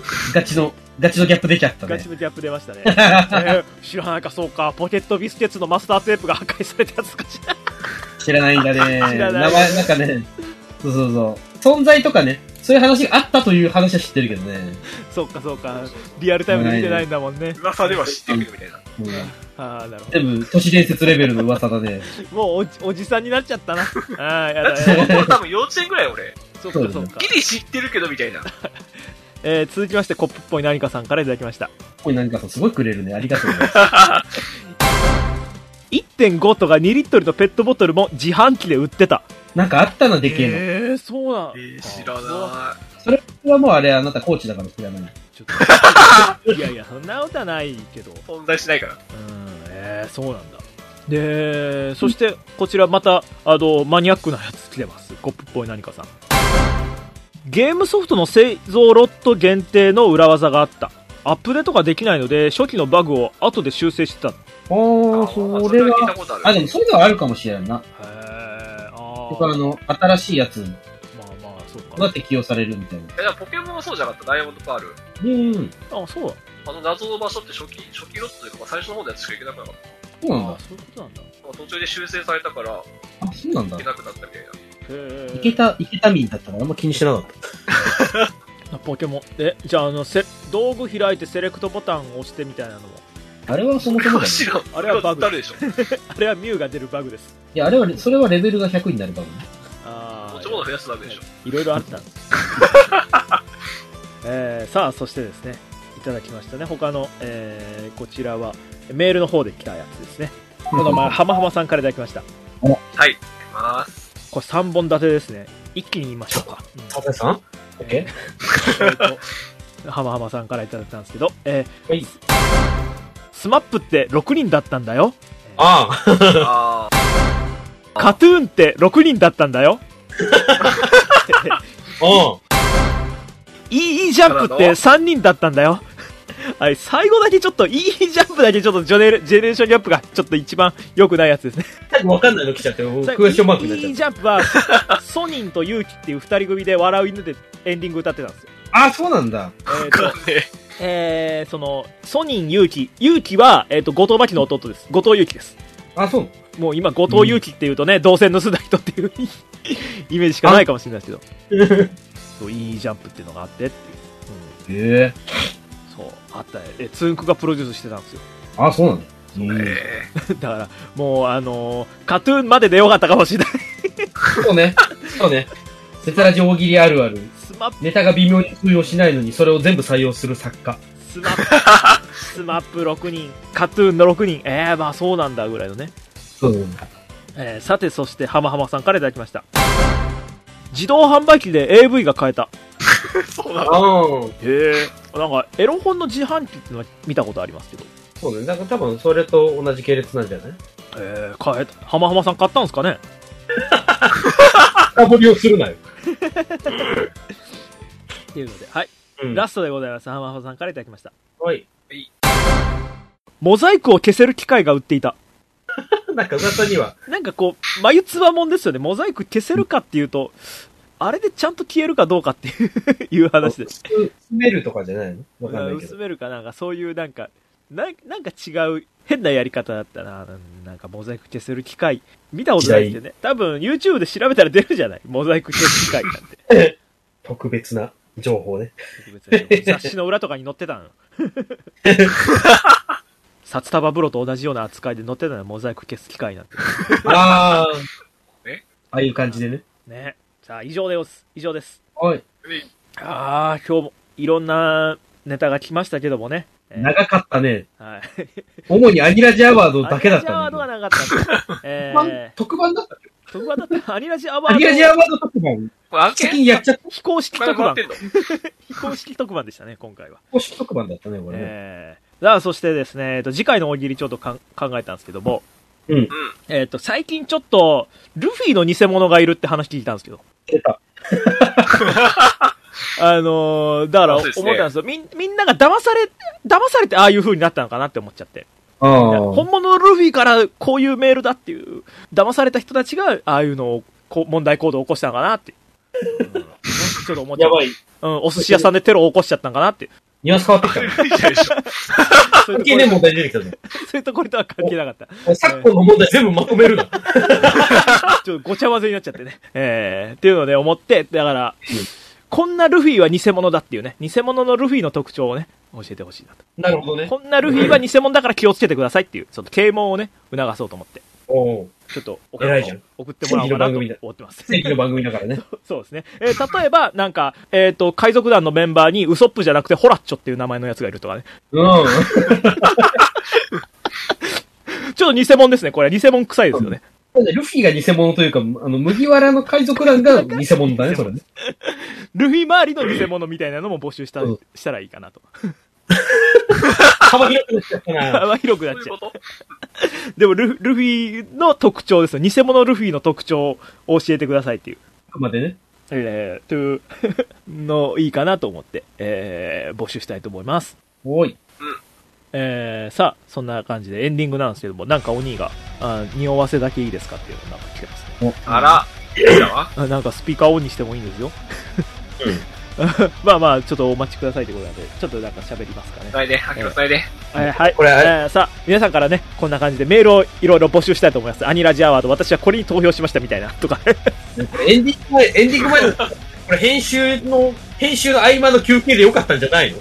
ガチの、ガチのギャップ出ちゃったね。 ガチのギャップ出ましたね。えー、知らないか、そうか。ポケットビスケッツのマスターテープが破壊されたやつかしら。 知らないんだね。 知らない。 名前、なんかね、そうそうそう。存在とかね、そういう話があったという話は知ってるけどね。 そうか、そうか。リアルタイムで見てないんだもんね。 噂では知ってるみたいな。 うん、 ああ、なるほど。 全部、都市伝説レベルの噂だね。 もうおじ、おじさんになっちゃったな。ああ、やだね。多分幼稚園ぐらい俺。 そうか、そうか。 ギリ知ってるけどみたいな。 えー、続きまして、コップっぽい何かさんからいただきました。コップっぽい何かさん、すごいくれるね。ありがとうございます。 いってんご とかにリットルのペットボトルも自販機で売ってた。 なんかあったな、でけえの。 えー、そうなん。 えー、知らない。 それはもうあれ、あなたコーチだから知らない。 ちょっといやいや、そんなことはないけど。 存在しないから。うん、 えー、そうなんだ。で、そして、こちらまた、あの、マニアックなやつ来てます。コップっぽい何かさん。ゲームソフトの製造ロット限定の裏技があった。アップデートができないので、初期のバグを後で修正してた。あー、それは、あ、でもそれではあるかもしれんな。へー、あー。他の、新しいやつ。まあまあ、そうか。が適用されるみたいな。 え、じゃあポケモンはそうじゃなかったダイヤモンドパール。 うん。 あ、そうだ。 あの謎の場所って初期、初期ロットというか、最初の方のやつしか行けなくなかった。 そうなんだ。 そういうことなんだ。 途中で修正されたから、 あ、そうなんだ。 行けなくなったみたいな。 へいけた、いけたミンだったからあんま気にしてなかった。 ポケモン。え、じゃあ、あの、せ、道具開いてセレクトボタンを押してみたいなのも。 あれはそもそもだね。 あれはバグ。 誰でしょあれはミュウが出るバグです。 いや、あれは、それはレベルがひゃくになるバグね。 ああ。持ち物増やすバグでしょ。 いろいろあったんです。えー、さあ、そしてですね、いただきましたね。他の、えー、こちらは、メールの方で来たやつですね。この前、はまはまさんからいただきました。 はい、あります。 これさんぼん立てですね。一気に言いましょうか。 さてさん ?OK? はまはまさんからいただいたんですけど、えー、はい、スマップってろくにんだったんだよ。 ああ。 カトゥーンってろくにんだったんだよ。 おう。 イージャンプってさんにんだったんだよ。はい、最後だけちょっと、イージャンプだけちょっとジェネレ、ジェネレーションギャップがちょっと一番良くないやつですね。 わかんないの来ちゃって、クエスチョンマークになっちゃった。 イージャンプは、ソニンとユウキっていう二人組で笑う犬でエンディング歌ってたんですよ。 あ、そうなんだ。 えっと、えー、その、ソニン、ユウキ。ユウキは、えっと、後藤真希の弟です。後藤ユウキです。 あ、そう。 もう今、後藤ユウキっていうとね、うん、動線盗んだ人っていうイメージしかないかもしれないですけど。そう、イージャンプっていうのがあってっていう。 うん、へえ。 そう、あったえ、つんくがプロデュースしてたんですよ。 あ、そうなの。 えー、だから、もう、あのー、カトゥーンまででよかったかもしれない。 そうね。そうね。セツラジ大喜利あるある。ネタが微妙に通用しないのに、それを全部採用する作家。 スマップ、スマップろくにん、カトゥーンのろくにん、えー、まあそうなんだぐらいのね。 そうね。 えー、さて、そして、はまはまさんからいただきました。自動販売機で エーブイ が買えた。 そうなんだ。 へえ。なんか、エロ本の自販機っていうのは見たことありますけど。 そうね。だから多分それと同じ系列なんじゃない？ えー、買えた。はまはまさん買ったんですかね？ 深掘りをするなよ。 っていうので、はい。うん、ラストでございます。はまはまさんからいただきました。 はい。 モザイクを消せる機械が売っていた。 なんか噂には。 なんかこう、眉唾もんですよね。モザイク消せるかっていうと、あれでちゃんと消えるかどうかっていういう話です。 薄めるとかじゃないの？わかんないけど。 薄めるかなんかそういうなんか、ななんか違う変なやり方だったな。なんかモザイク消せる機械。見たことないですよね。多分 YouTube で調べたら出るじゃない。モザイク消す機械なんて。 特別な情報ね。 特別な情報。雑誌の裏とかに載ってたの。札束風呂と同じような扱いで載ってたのモザイク消す機械なんて。 ああ。えああいう感じでね。 ね。さあ、以上です。以上です。 はい。 ああ、今日もいろんなネタが来ましたけどもね。 長かったね。 はい。 主にアニラジアワードだけだった、ね。 アニラジアワードが長かった。えー、特番だったっけ？ 特番だった。アニラジアワード。 アニラジアワード特番。最近やっちゃった。 非公式特番。非公式特番でしたね、今回は。 非公式特番だったね、これね。 えー、さあ、そしてですね、えっと、次回の大喜利ちょっとかん考えたんですけども。 うん。 えっと、最近ちょっと、ルフィの偽物がいるって話聞いたんですけど。 出た。 あのー、だから思ったんですよ。み、みんなが騙され、騙されてああいう風になったのかなって思っちゃって。本物のルフィからこういうメールだっていう、騙された人たちがああいうのを、こう問題行動を起こしたのかなって。うん、 ちょっと思っちゃった。 やばい。 うん、お寿司屋さんでテロを起こしちゃったんかなって。 ニュアンス変わってきたね。 いいじゃないでしょ。 関係ねえ問題出てきたね。 それとこれとは関係なかった。 昨今の問題全部まとめるな。 ちょっとごちゃ混ぜになっちゃってね。えー、っていうので思って、だから、うん、こんなルフィは偽物だっていうね、偽物のルフィの特徴をね、教えてほしいなと。 なるほどね。 こんなルフィは偽物だから気をつけてくださいっていう、ちょっと啓蒙をね、促そうと思って。 おちょっと送偉いじゃん。 送ってもらおうかなと思ってます。 正規の番組だからね。 そ, そうですね。えー、例えば、なんか、えっ、ー、と、海賊団のメンバーにウソップじゃなくてホラッチョっていう名前のやつがいるとかね。 うん。 ちょっと偽物ですね。これ偽物臭いですよね。 ルフィが偽物というか、あの、麦わらの海賊団が偽物だね、それね。 ルフィ周りの偽物みたいなのも募集した、うん、したらいいかなと。 幅広くなっちゃったな。 幅広くなっちゃう。でもル、ルフィの特徴ですよ。偽物ルフィの特徴を教えてくださいっていう。 あくまでね。 えー、というのいいかなと思って、えー、募集したいと思います。 おい。 えー、さあ、そんな感じでエンディングなんですけども、なんか鬼が、あ、匂わせだけいいですかっていうのをなんか聞けますね。 あら、いいわ。 なんかスピーカーオンにしてもいいんですよ。うんまあまあ、ちょっとお待ちくださいということなんで、ちょっとなんか喋りますかね。 ないで、はきこさいで。 えー、はい。 これ、 えー、さあ、皆さんからね、こんな感じでメールをいろいろ募集したいと思います。アニラジアワード、私はこれに投票しましたみたいな、とか。 エンディング前、エンディング前の、これ編集の、編集の合間の休憩でよかったんじゃないの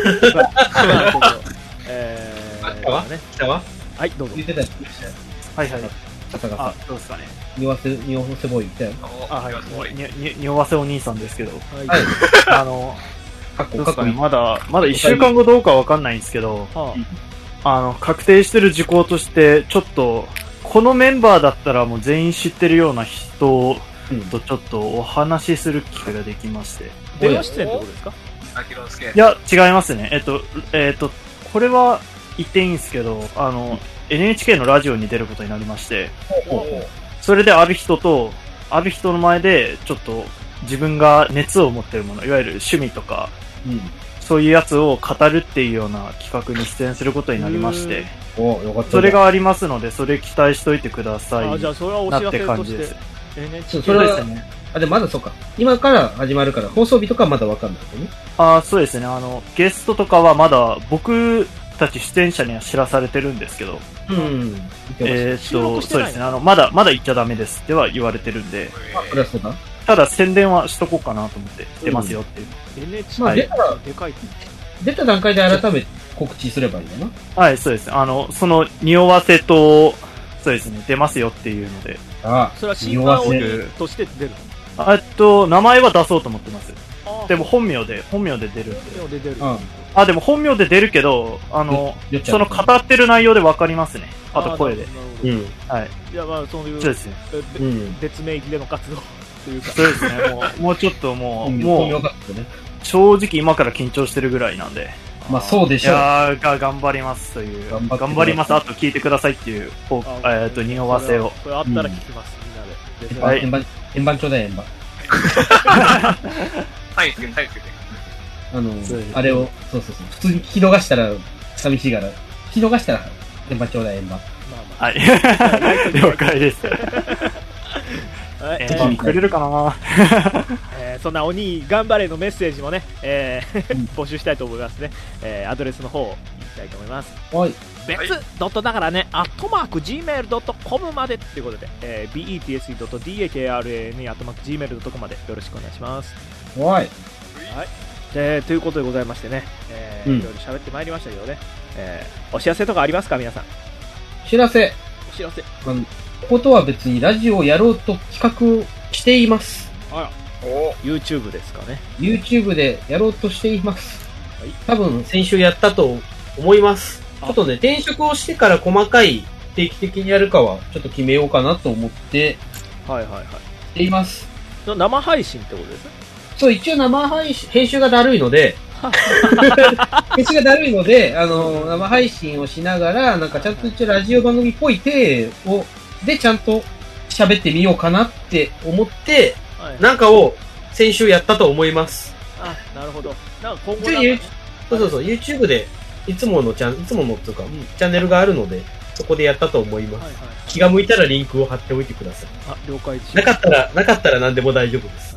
えー、来たわ、ね、来たわはい、どうぞ。 言ってたよ。 はいはい。 あ、 どうですかね。 匂わせ、匂わせボーイ来たよ。 あ、はい。に、に、匂わせお兄さんですけど。 はい。 あの、どうですかね、まだ、まだ一週間後どうかわかんないんですけど、はあ、あの、確定してる事項として、ちょっと、このメンバーだったらもう全員知ってるような人とちょっとお話しする機会ができまして。 電話出演ってことですか？ いや、違いますね。えっと、えっと、これは言っていいんですけど、あの、エヌエイチケー のラジオに出ることになりまして、それである人と、ある人の前で、ちょっと自分が熱を持ってるもの、いわゆる趣味とか、うん、そういうやつを語るっていうような企画に出演することになりまして、 およかった。 それがありますので、それ期待しといてください。 あ、じゃあそれはお知らせとして。 エヌエイチケー それはですね。あ、でもまだそうか。今から始まるから、放送日とかはまだわかんないよね。 あ、そうですね。あの、ゲストとかはまだ僕たち出演者には知らされてるんですけど、 うん。 えっと、そうですね。あの、まだ、まだ言っちゃダメですっては言われてるんで、 あ、これはそうだ。 ただ宣伝はしとこうかなと思って、出ますよっていう。 エヌエイチケーまあ、出たら、 でかい。 出た段階で改めて告知すればいいのな。 はい、そうです。あの、その、匂わせと、そうですね、出ますよっていうので。 ああ、 それは新版鬼として出るの？ えっと、名前は出そうと思ってます。でも本名で、本名で出るんで。 本名で出る。 あ、でも本名で出るけど、あの、その語ってる内容で分かりますね。あと声で。 うん。 はい。 いや、まあ、そういう、 そうですね。 うん。別名義での活動というか。 そうですね。もう、もうちょっともう、もう、正直今から緊張してるぐらいなんで。 まあそうでしょう。 いやー、が頑張りますという。頑張ります。あと聞いてくださいっていう、えっと、匂わせを。 これあったら聞きます、みんなで。 はい。円盤、円盤ちょうだい、円盤。 はい、つけて、はい、つけて。 あの、あれを、そうそうそう。普通に聞き逃したら、寂しいから、聞き逃したら、円盤ちょうだい、円盤。 はい。了解です。円盤くれるかなえー、そんな鬼頑張れのメッセージもね、えー、募集したいと思いますね。えー、アドレスの方を言いたいと思います。 はい。 別ドットだからね、アットマーク ジーメールドットコム までっていうことで、えー、ビーイーティーエスイードットディーエーケーアールエーエヌイー アットマーク ジーメールドットコム までよろしくお願いします。 はい。 はい。で、ということでございましてね、えー、うん、いろいろ喋ってまいりましたけどね、えー、お知らせとかありますか、皆さん。 お知らせ。 お知らせ。 あの、こことは別にラジオをやろうと企画をしています。 あら。お YouTube ですかね。 YouTube でやろうとしています。 はい。多分先週やったと思います。ちょっとね、転職をしてから細かい定期的にやるかはちょっと決めようかなと思って、 はいはいはい。 しています。 生配信ってことですね。 そう、一応生配信、編集がだるいので、編集がだるいので、あの、生配信をしながら、なんかちゃんと一応ラジオ番組っぽい体を、でちゃんと喋ってみようかなって思って、はい、なんかを先週やったと思います。 あ、なるほど。なんか今後なんか、ね、 そうそうそう、YouTube で、いつものチャン、いつものっていうか、うん、チャンネルがあるので、そこでやったと思います。はいはい、気が向いたらリンクを貼っておいてください。 あ、了解です。 なかったら、なかったら何でも大丈夫です。 はい。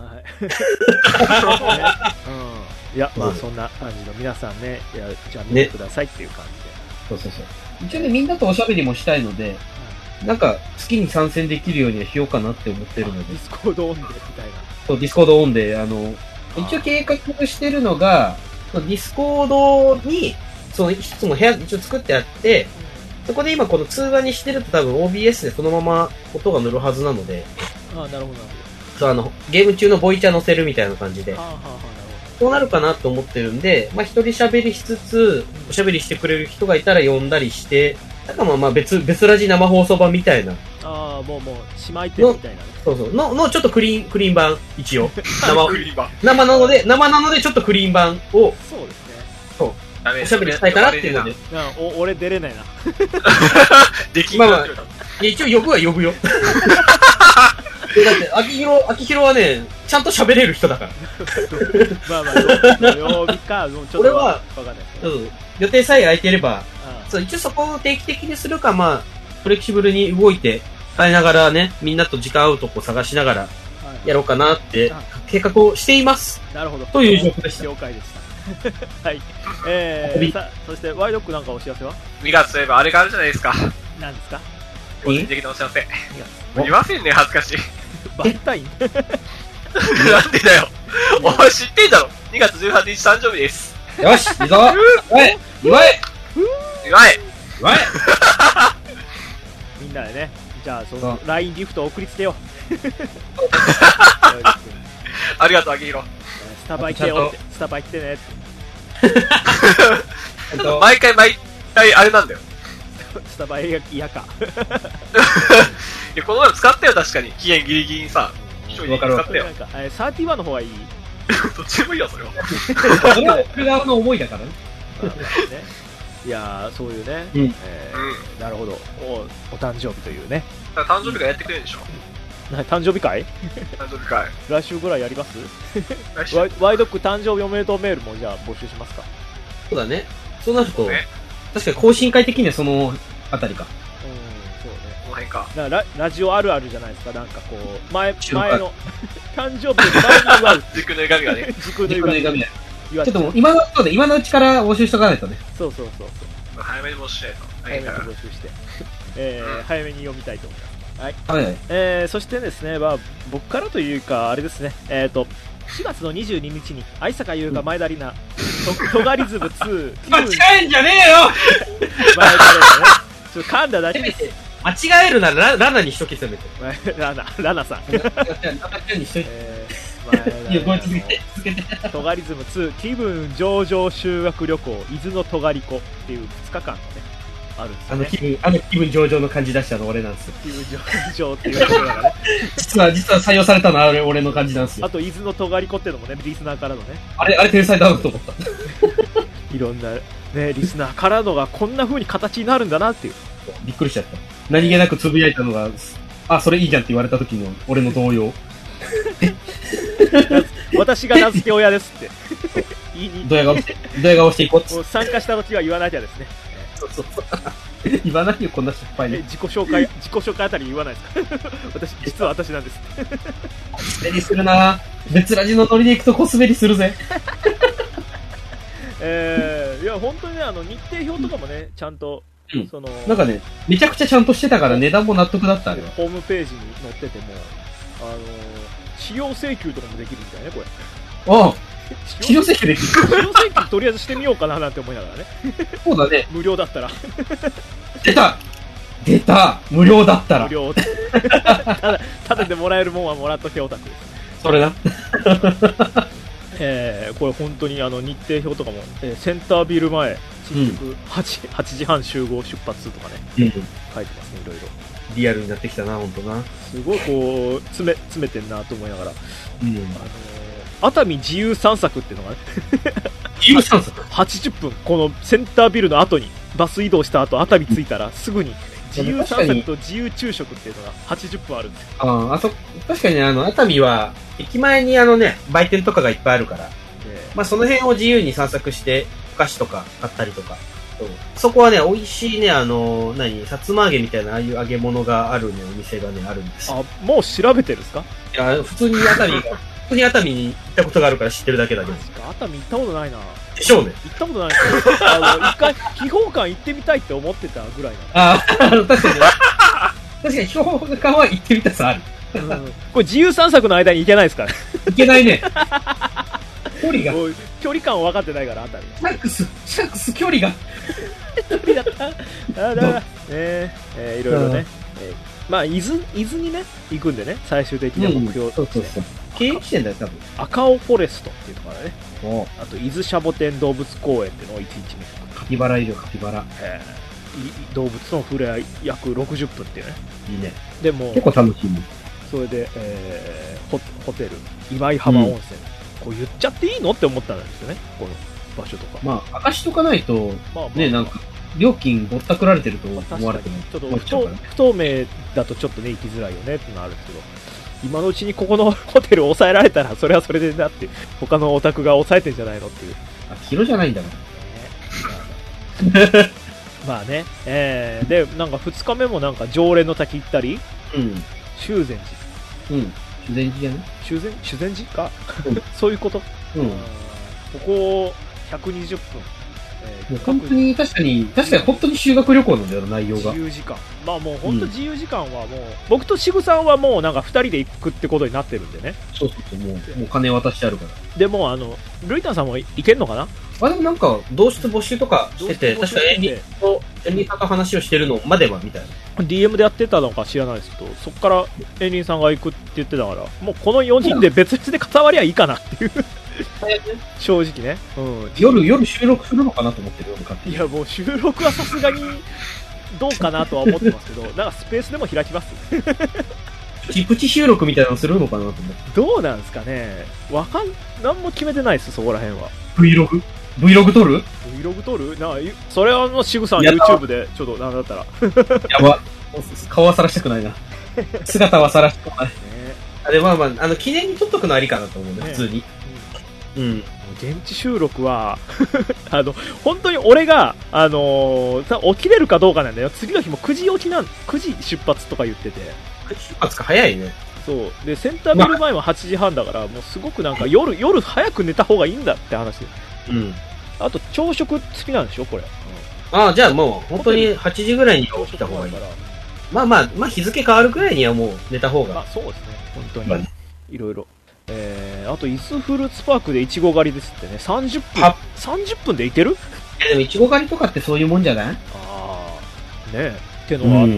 いや、まあそんな感じの皆さんね、いやじゃあ見てくださいっていう感じで。 そうそうそう。一応ね、みんなとおしゃべりもしたいので、なんか好きに参戦できるようにはしようかなって思ってるので。 ディスコードオンでみたいな。 そう、ディスコードオンで、あの、一応計画してるのが、ディスコードに、その一つの部屋一応作ってあって、そこで今この通話にしてると多分 オービーエス でそのまま音が乗るはずなので。 ああ、なるほど、なるほど。 そう、あの、ゲーム中のボイチャ乗せるみたいな感じで。 はあはあはあ、なるほど。 そうなるかなと思ってるんで、まあ一人喋りしつつ、おしゃべりしてくれる人がいたら呼んだりして、なんかまあまあ別、別ラジ生放送版みたいな。 ああ、もうもう、姉妹店みたいなね。 そうそう。の、のちょっとクリーン、クリーン版、一応。生、 クリーン版。 生なので、生なのでちょっとクリーン版を。 そうですね。 そう。おしゃべりしたいかなっていうので。 お、俺出れないな。 できんな。まあまあ、一応呼ぶは呼ぶよ。だって、秋広、秋広はね、ちゃんと喋れる人だから。 まあまあ、曜日か、もうちょっと。俺は、わかんない。 うん。予定さえ空いてれば、そう、一応そこを定期的にするか、まあ、フレキシブルに動いて、耐えながらね、みんなと時間合うとこ探しながら、やろうかなって、計画をしています。 なるほど。 という状況でした。 了解でした。はい。えー、さそして、ワイドックなんかお知らせは ? に 月といえばあれがあるじゃないですか。 何ですか？ 個人的なお知らせ。言わせんね、恥ずかしい。 バレンタインなんでだよ。お前知ってんだろ。にがつじゅうはちにち誕生日です。 よし、いいぞ。祝え祝え祝え祝えみんなでね、じゃあその ライン ギフトを送りつけよう。 ありがとう、あきひろ。 スタバ行ってよって、スタバ行ってねって。 毎回毎回あれなんだよ。 スタバ嫌か。 いや、この前も使ったよ、確かに。期限ギリギリにさ。一人で使ったよ。 え、サーティワンの方がいい？ どっちでもいいよ、それは。 それは僕側の思いだからね。 いやー、そういうね。 うん。 えー、なるほど。お、お誕生日というね。 誕生日会やってくれるんでしょ。 誕生日会？ 誕生日会。 来週ぐらいやります？ワイ、ワイドック誕生日おめでとうメールもじゃあ募集しますか？ そうだね。そうなると、確かに更新会的にはそのあたりか。 うん、そうね。 この辺か。 だからラ、ラジオあるあるじゃないですか。なんかこう、前、前の、誕生日の前に祝う。 時空の歪みがね。 時空の歪みが。ちょっともう今の、そうで、今のうちから募集しとかないとね。 そうそうそうそう。 早めに募集しないと。 早めに募集して。えー、早めに読みたいと思います。はい。 はいはい、 えー、そしてですね、まあ、僕からというか、あれですね、えっ、ー、と、しがつのにじゅうににちに、愛坂優香前田里奈、トガリズムツー。 間違えんじゃねえよ前田里奈ね。ちょっと噛んだだけです。 間違えるならラ、ラナにしとけ、せめて。 ラナ、ラナさん。 ラナにしといて。えー、いや、ごめん、続けて、続けて。 トガリズムツー、気分上々修学旅行、伊豆のトガリコっていうふつかかんのね。あるんですよね、 あの気分、あの気分上々の感じ出したの俺なんですよ。 気分上々っていうところがね。 実は、実は採用されたのは俺、俺の感じなんですよ。 あと、伊豆のトガリコっていうのもね、リスナーからのね。 あれ、あれ天才だなと思った。 いろんな、ね、リスナーからのがこんな風に形になるんだなっていう。 びっくりしちゃった。何気なくつぶやいたのが、あ、それいいじゃんって言われた時の俺の動揺。 私が名付け親ですって。 ドヤ顔して、ドヤ顔していこうっつって。 参加した時は言わなきゃですね。 そうそうそう。言わないよ、こんな失敗に。 自己紹介、自己紹介あたり言わないですか？私、実は私なんです。 コスメリするなぁ。別ラジのノリで行くとコスメリするぜ。 えー、いや、本当にね、あの、日程表とかもね、ちゃんと、 うん、 その、 なんかね、めちゃくちゃちゃんとしてたから値段も納得だったあれは。 ホームページに載ってても、あのー、使用請求とかもできるみたいね、これ。 ああ。使用請求できる。 使用請求とりあえずしてみようかななんて思いながらね。 そうだね。 無料だったら。 出た出た無料だったら。 無料。ただ、ただでもらえるもんはもらっとけオタクです。 それな。 えー、これ本当にあの日程表とかも、えー、センタービル前、新宿 8,、うん、はちじはん集合出発とかね、うん、書いてますね、いろいろ。 リアルになってきたな、ほんとな。 すごいこう、詰め、詰めてんなと思いながら。 うん。あのー、熱海自由散策っていうのがね。 自由散策はちじゅっぷん、このセンタービルの後に、バス移動した後、熱海着いたら、すぐに、自由散策と自由昼食っていうのがはちじゅっぷんあるんですよ。 ああ、あそ、確かにね、あの、熱海は、駅前にあのね、売店とかがいっぱいあるから、まあその辺を自由に散策して、お菓子とか買ったりとか、そこはね、美味しいね、あの、何、さつま揚げみたいな、ああいう揚げ物があるね、お店がね、あるんですよ。 あ、もう調べてるんですか？ いや、普通に熱海が、普当に熱海に行ったことがあるから知ってるだけだけど。 熱海行ったことないな。 でしょうね。 行ったことないですよ。あの、一回、秘宝館行ってみたいって思ってたぐらいなの。 ああ、確かに。確かに、秘宝館は行ってみたさある。 うん、これ自由散策の間に行けないですから。 行けないね。距離が。 距離感分かってないから、熱海。 シャックス、シャックス距離が。 距離だった。あだから、ねえー、いろいろね。えー、まあ、伊豆、伊豆にね、行くんでね、最終的な目標、うん。そうそうそう。 経営地点だよ、多分。 赤尾フォレストっていうところだね。あと、伊豆シャボテン動物公園っていうのをいちにちめ。 カピバラいるよ、カピバラ。 えー、動物との触れ合い約ろくじゅっぷんっていうね。 いいね。 でも、 結構楽しいね。それで、えー、ホ, ホテル、今井浜温泉、うん、こう言っちゃっていいのって思ったんですよね、この場所とか。 まあ、明かしとかないと、まあまあ、ね、なんか、料金ぼったくられてると思われても、 ちょっと不 透, 不透明だとちょっとね、行きづらいよねってのはあるんですけど、今のうちにここのホテルを抑えられたら、それはそれでなって、他のお宅が抑えてんじゃないのっていう。 あ、広じゃないんだから。 まあね、えー、で、なんかふつかめもなんか常連の滝行ったり、 うん。 修善寺。うん。修善寺じゃない修善、修善寺か、うん、そういうこと。 うん。 ここ、ひゃくにじゅっぷん。 えー、本当に、確かに、確かに本当に修学旅行なんだよ、内容が。 自由時間。まあもう本当自由時間はもう、うん、僕と渋さんはもうなんか二人で行くってことになってるんでね。 そうそうそう、もう、もう金渡してあるから。 でも、あの、ルイタンさんも行けんのかなあ、でもなんか、同室募集とかしてて、確かエンリと、エンリさんと話をしてるのまでは、みたいな。 ディーエム でやってたのか知らないですけど、そっからエンリさんが行くって言ってたから、もうこのよにんで別々で固まりゃいいかなっていう。正直ね、うん、 夜、夜収録するのかなと思ってるよ、勝手に。 いや、もう収録はさすがにどうかなとは思ってますけど、なんかスペースでも開きます。 プチプチ収録みたいなのするのかなと思って。 どうなんですかね、わかん、なんも決めてないです、そこら辺は。 Vlog？ Vlog 撮る？ Vlog 撮るなあ、それはもう渋さん YouTube で、ちょっと、なんだったら。 やば。顔はさらしたくないな。姿はさらしたくない。ね、 あれ、まあまあ、あの、記念に撮っとくのありかなと思うね、ね普通に。 うん。現地収録は、あの、本当に俺が、あのー、起きれるかどうかなんだよ。次の日もくじ起きなん、くじ出発とか言ってて。 くじ出発か早いね。 そう。で、センタービル前ははちじはんだから、もうすごくなんか夜、夜早く寝た方がいいんだって話で。 うん。 あと、朝食付きなんでしょこれ。 うん、ああ、じゃあもう、本当にはちじぐらいに起きた方がいい。まあまあ、まあ日付変わるくらいにはもう寝た方が。 まあそうですね。本当に。まあ、いろいろ。えー、あと、伊豆フルーツパークでイチゴ狩りですってね、さんじゅっぷん、さんじゅっぷんで行ける？ え、でもイチゴ狩りとかってそういうもんじゃない？ああ、ねえ、ってのがあって、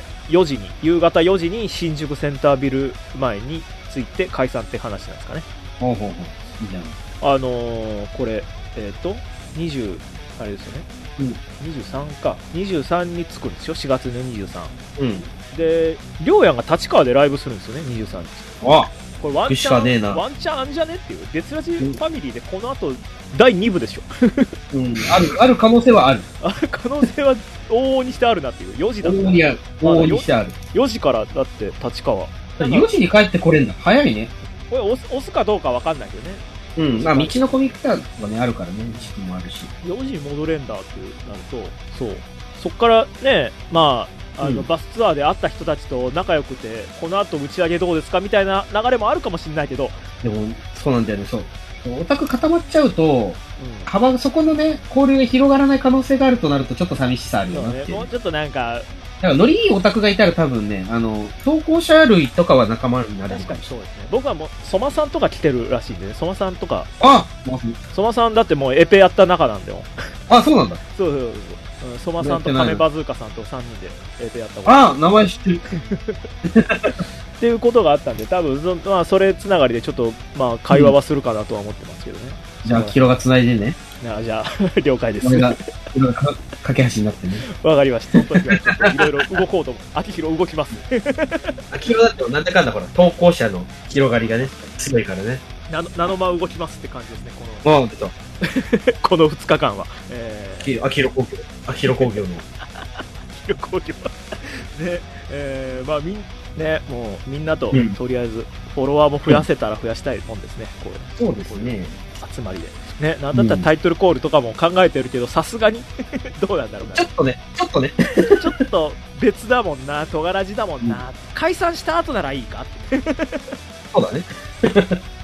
うん、よじに、夕方よじに新宿センタービル前に着いて解散って話なんですかね。 ほうほうほう。いいじゃん。あのー、これ、えっ、ー、と、にじゅう、あれですよね。うん。にじゅうさんか。にじゅうさんに着くんですよ、しがつのにじゅうさん。 うん。 で、りょうやんが立川でライブするんですよね、にじゅうさんにち。 あこれワンチャン、ワンチャンあんじゃねっていう。別ラジファミリーでこの後、だいにぶでしょ。 うん、ある、ある可能性はある。 ある可能性は往々にしてあるなっていう。よじだったら。 往々にある。往々にしてある。 よじからだって立川。 よじに帰ってこれんだ。早いね。 これ押す、押すかどうかわかんないけどね。 うん、まあ道のコミックターがね、あるからね、時期もあるし。 よじに戻れんだってなると、そう。そっからね、まあ、あの、うん、バスツアーで会った人たちと仲良くて、この後打ち上げどうですかみたいな流れもあるかもしれないけど。 でも、そうなんだよね、そう。オタク固まっちゃうと、うん、幅、そこのね、交流が広がらない可能性があるとなると、ちょっと寂しさあるよなっていう。 そうね、もうちょっとなんか、 だからノリいいオタクがいたら多分ね、あの、投稿者類とかは仲間になれる。 確かにそうですね。僕はもう、ソマさんとか来てるらしいんでね、ソマさんとか。 あソマさんだってもうエペやった中なんだよ。 あ、そうなんだ。 そうそうそう。うん、ソマさんとカメバズーカさんとさんにんでエペやったこと。 ああ、名前知ってる。 っていうことがあったんで、多分そ、まあ、それつながりでちょっと、まあ、会話はするかなとは思ってますけどね。 うん、じゃあ、キロが繋いでね。 あじゃあ、了解です。 俺が、俺がか架け橋になってね。 わかりました。その時はちょっといろいろ動こうと思う。秋広動きます。 秋広だってなんだかんだほら、投稿者の広がりがね、すごいからね。 ナノ、ナノマ動きますって感じですね、この。 ああ、出た。 このふつかかんは。えー、秋広工業。秋広工業の。 秋広工業。ね、えー、まあみん、ね、もうみんなと、うん、とりあえず、フォロワーも増やせたら増やしたいもんですね、こう。 そうですね。 集まりで。ね、なんだったらタイトルコールとかも考えてるけど、さすがに、どうなんだろうな。 ちょっとね、ちょっとね。 ちょっと別だもんな、トガラジだもんな、うん、解散した後ならいいかって。 そうだね。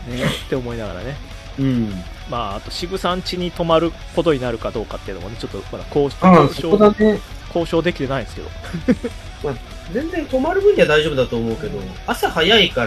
って思いながらね。 うん。 まあ、あと渋さん家に泊まることになるかどうかっていうのもね、ちょっとまだ交渉、 交渉、ね、 交渉できてないんですけど。 まあ、全然泊まる分には大丈夫だと思うけど、朝早いから、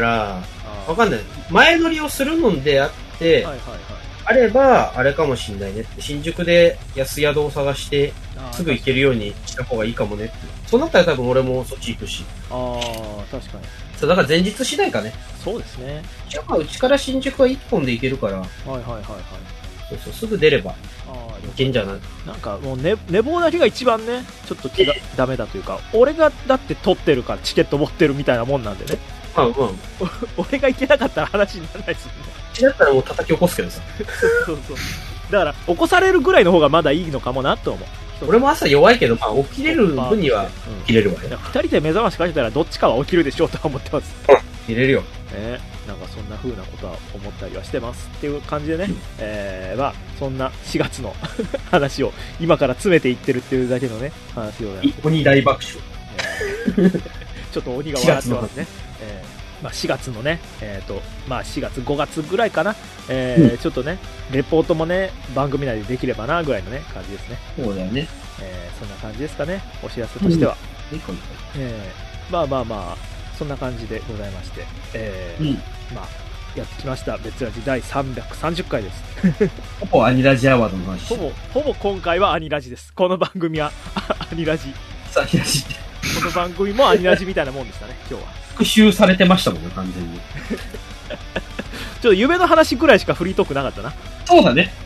わかんない。前乗りをするのであって、はいはいはい、あれば、あれかもしんないねって。新宿で安宿を探して、すぐ行けるようにした方がいいかもねって。そうなったら多分俺もそっち行くし。 ああ、確かに。 そう、だから前日次第かね。 そうですね。 じゃあ、うちから新宿はいっぽんで行けるから。 はいはいはいはい。 そうそう、すぐ出れば。ああ、いけんじゃない？ なんかもう寝、寝坊だけが一番ね、ちょっと気がダメだというか、俺がだって取ってるからチケット持ってるみたいなもんなんでね。 うんうん。 俺が行けなかったら話にならないですよね。 うちだったらもう叩き起こすけどさ。 そうそう。だから、起こされるぐらいの方がまだいいのかもなと思う。 俺も朝弱いけど、まあ起きれる分には起きれるわね。 二人で目覚ましかけたらどっちかは起きるでしょうとは思ってます。 うん、起きれるよ。 ね、なんかそんな風なことは思ったりはしてますっていう感じでね、うん、えー、まあそんなしがつの話を今から詰めていってるっていうだけのね話をね。 鬼大爆笑。 えー、ちょっと鬼が笑ってますね。えー、まあしがつのね、えっ、ー、とまあしがつごがつぐらいかな、えーうん、ちょっとねレポートもね番組内でできればなぐらいのね感じですね。 そうだよね。 えー、そんな感じですかね。お知らせとしては。 うん、いいかも。 えー、まあまあまあ。そんな感じでございまして、えーうん、まあ、やってきました。別ラジ第さんびゃくさんじゅっかいです。 ほぼアニラジアワードの話。 ほぼ、ほぼ今回はアニラジです。この番組はアニラジ。 アニラジ。この番組もアニラジみたいなもんでしたね、今日は。 復習されてましたもんね、完全に。 ちょっと夢の話ぐらいしかフリートークなかったな。 そうだね。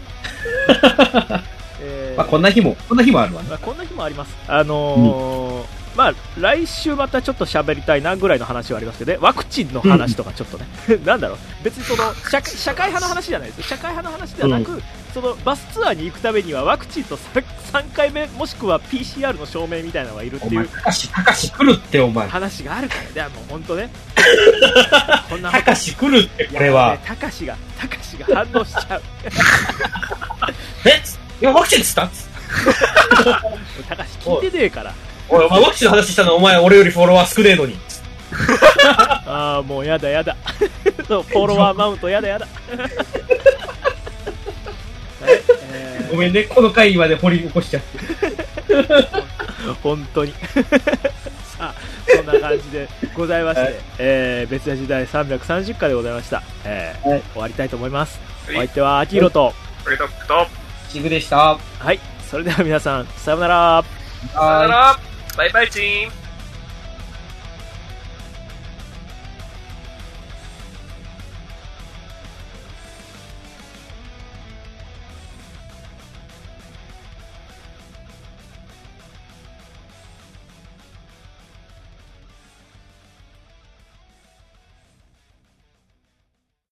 えー、まあこんな日も、こんな日もあるわね。 まあ、こんな日もあります。あのー、うんまあ、来週またちょっと喋りたいなぐらいの話はありますけどね、ワクチンの話とかちょっとね、うん、なんだろう、別にその社、社会派の話じゃないですよ、社会派の話ではなく、うん、そのバスツアーに行くためにはワクチンと 3, さんかいめ、もしくは ピーシーアール の証明みたいなのがいるっていう、 たかし、たかし来るって、お前、 話があるから、いやもう本当ね、 こんなたかし来るって、これは。 たかしが、たかしが反応しちゃう。 え今、ワクチンっつったたかし聞いてねえから。 おい、お前ワクチンの話したのお前俺よりフォロワー少ねえのに。 ああ、もうやだやだ。フォロワーマウントやだやだ。 えー、ごめんね、この回まで掘り起こしちゃって。 本当に。さあ、そんな感じでございまして、はい、えー、別ラジ第さんびゃくさんじゅっかいでございました。えーはい、終わりたいと思います。はい、お相手はアキヒロと、 フレドックと、 シグでした。 はい、それでは皆さん、さようなら。 さよなら。バイバイチーン。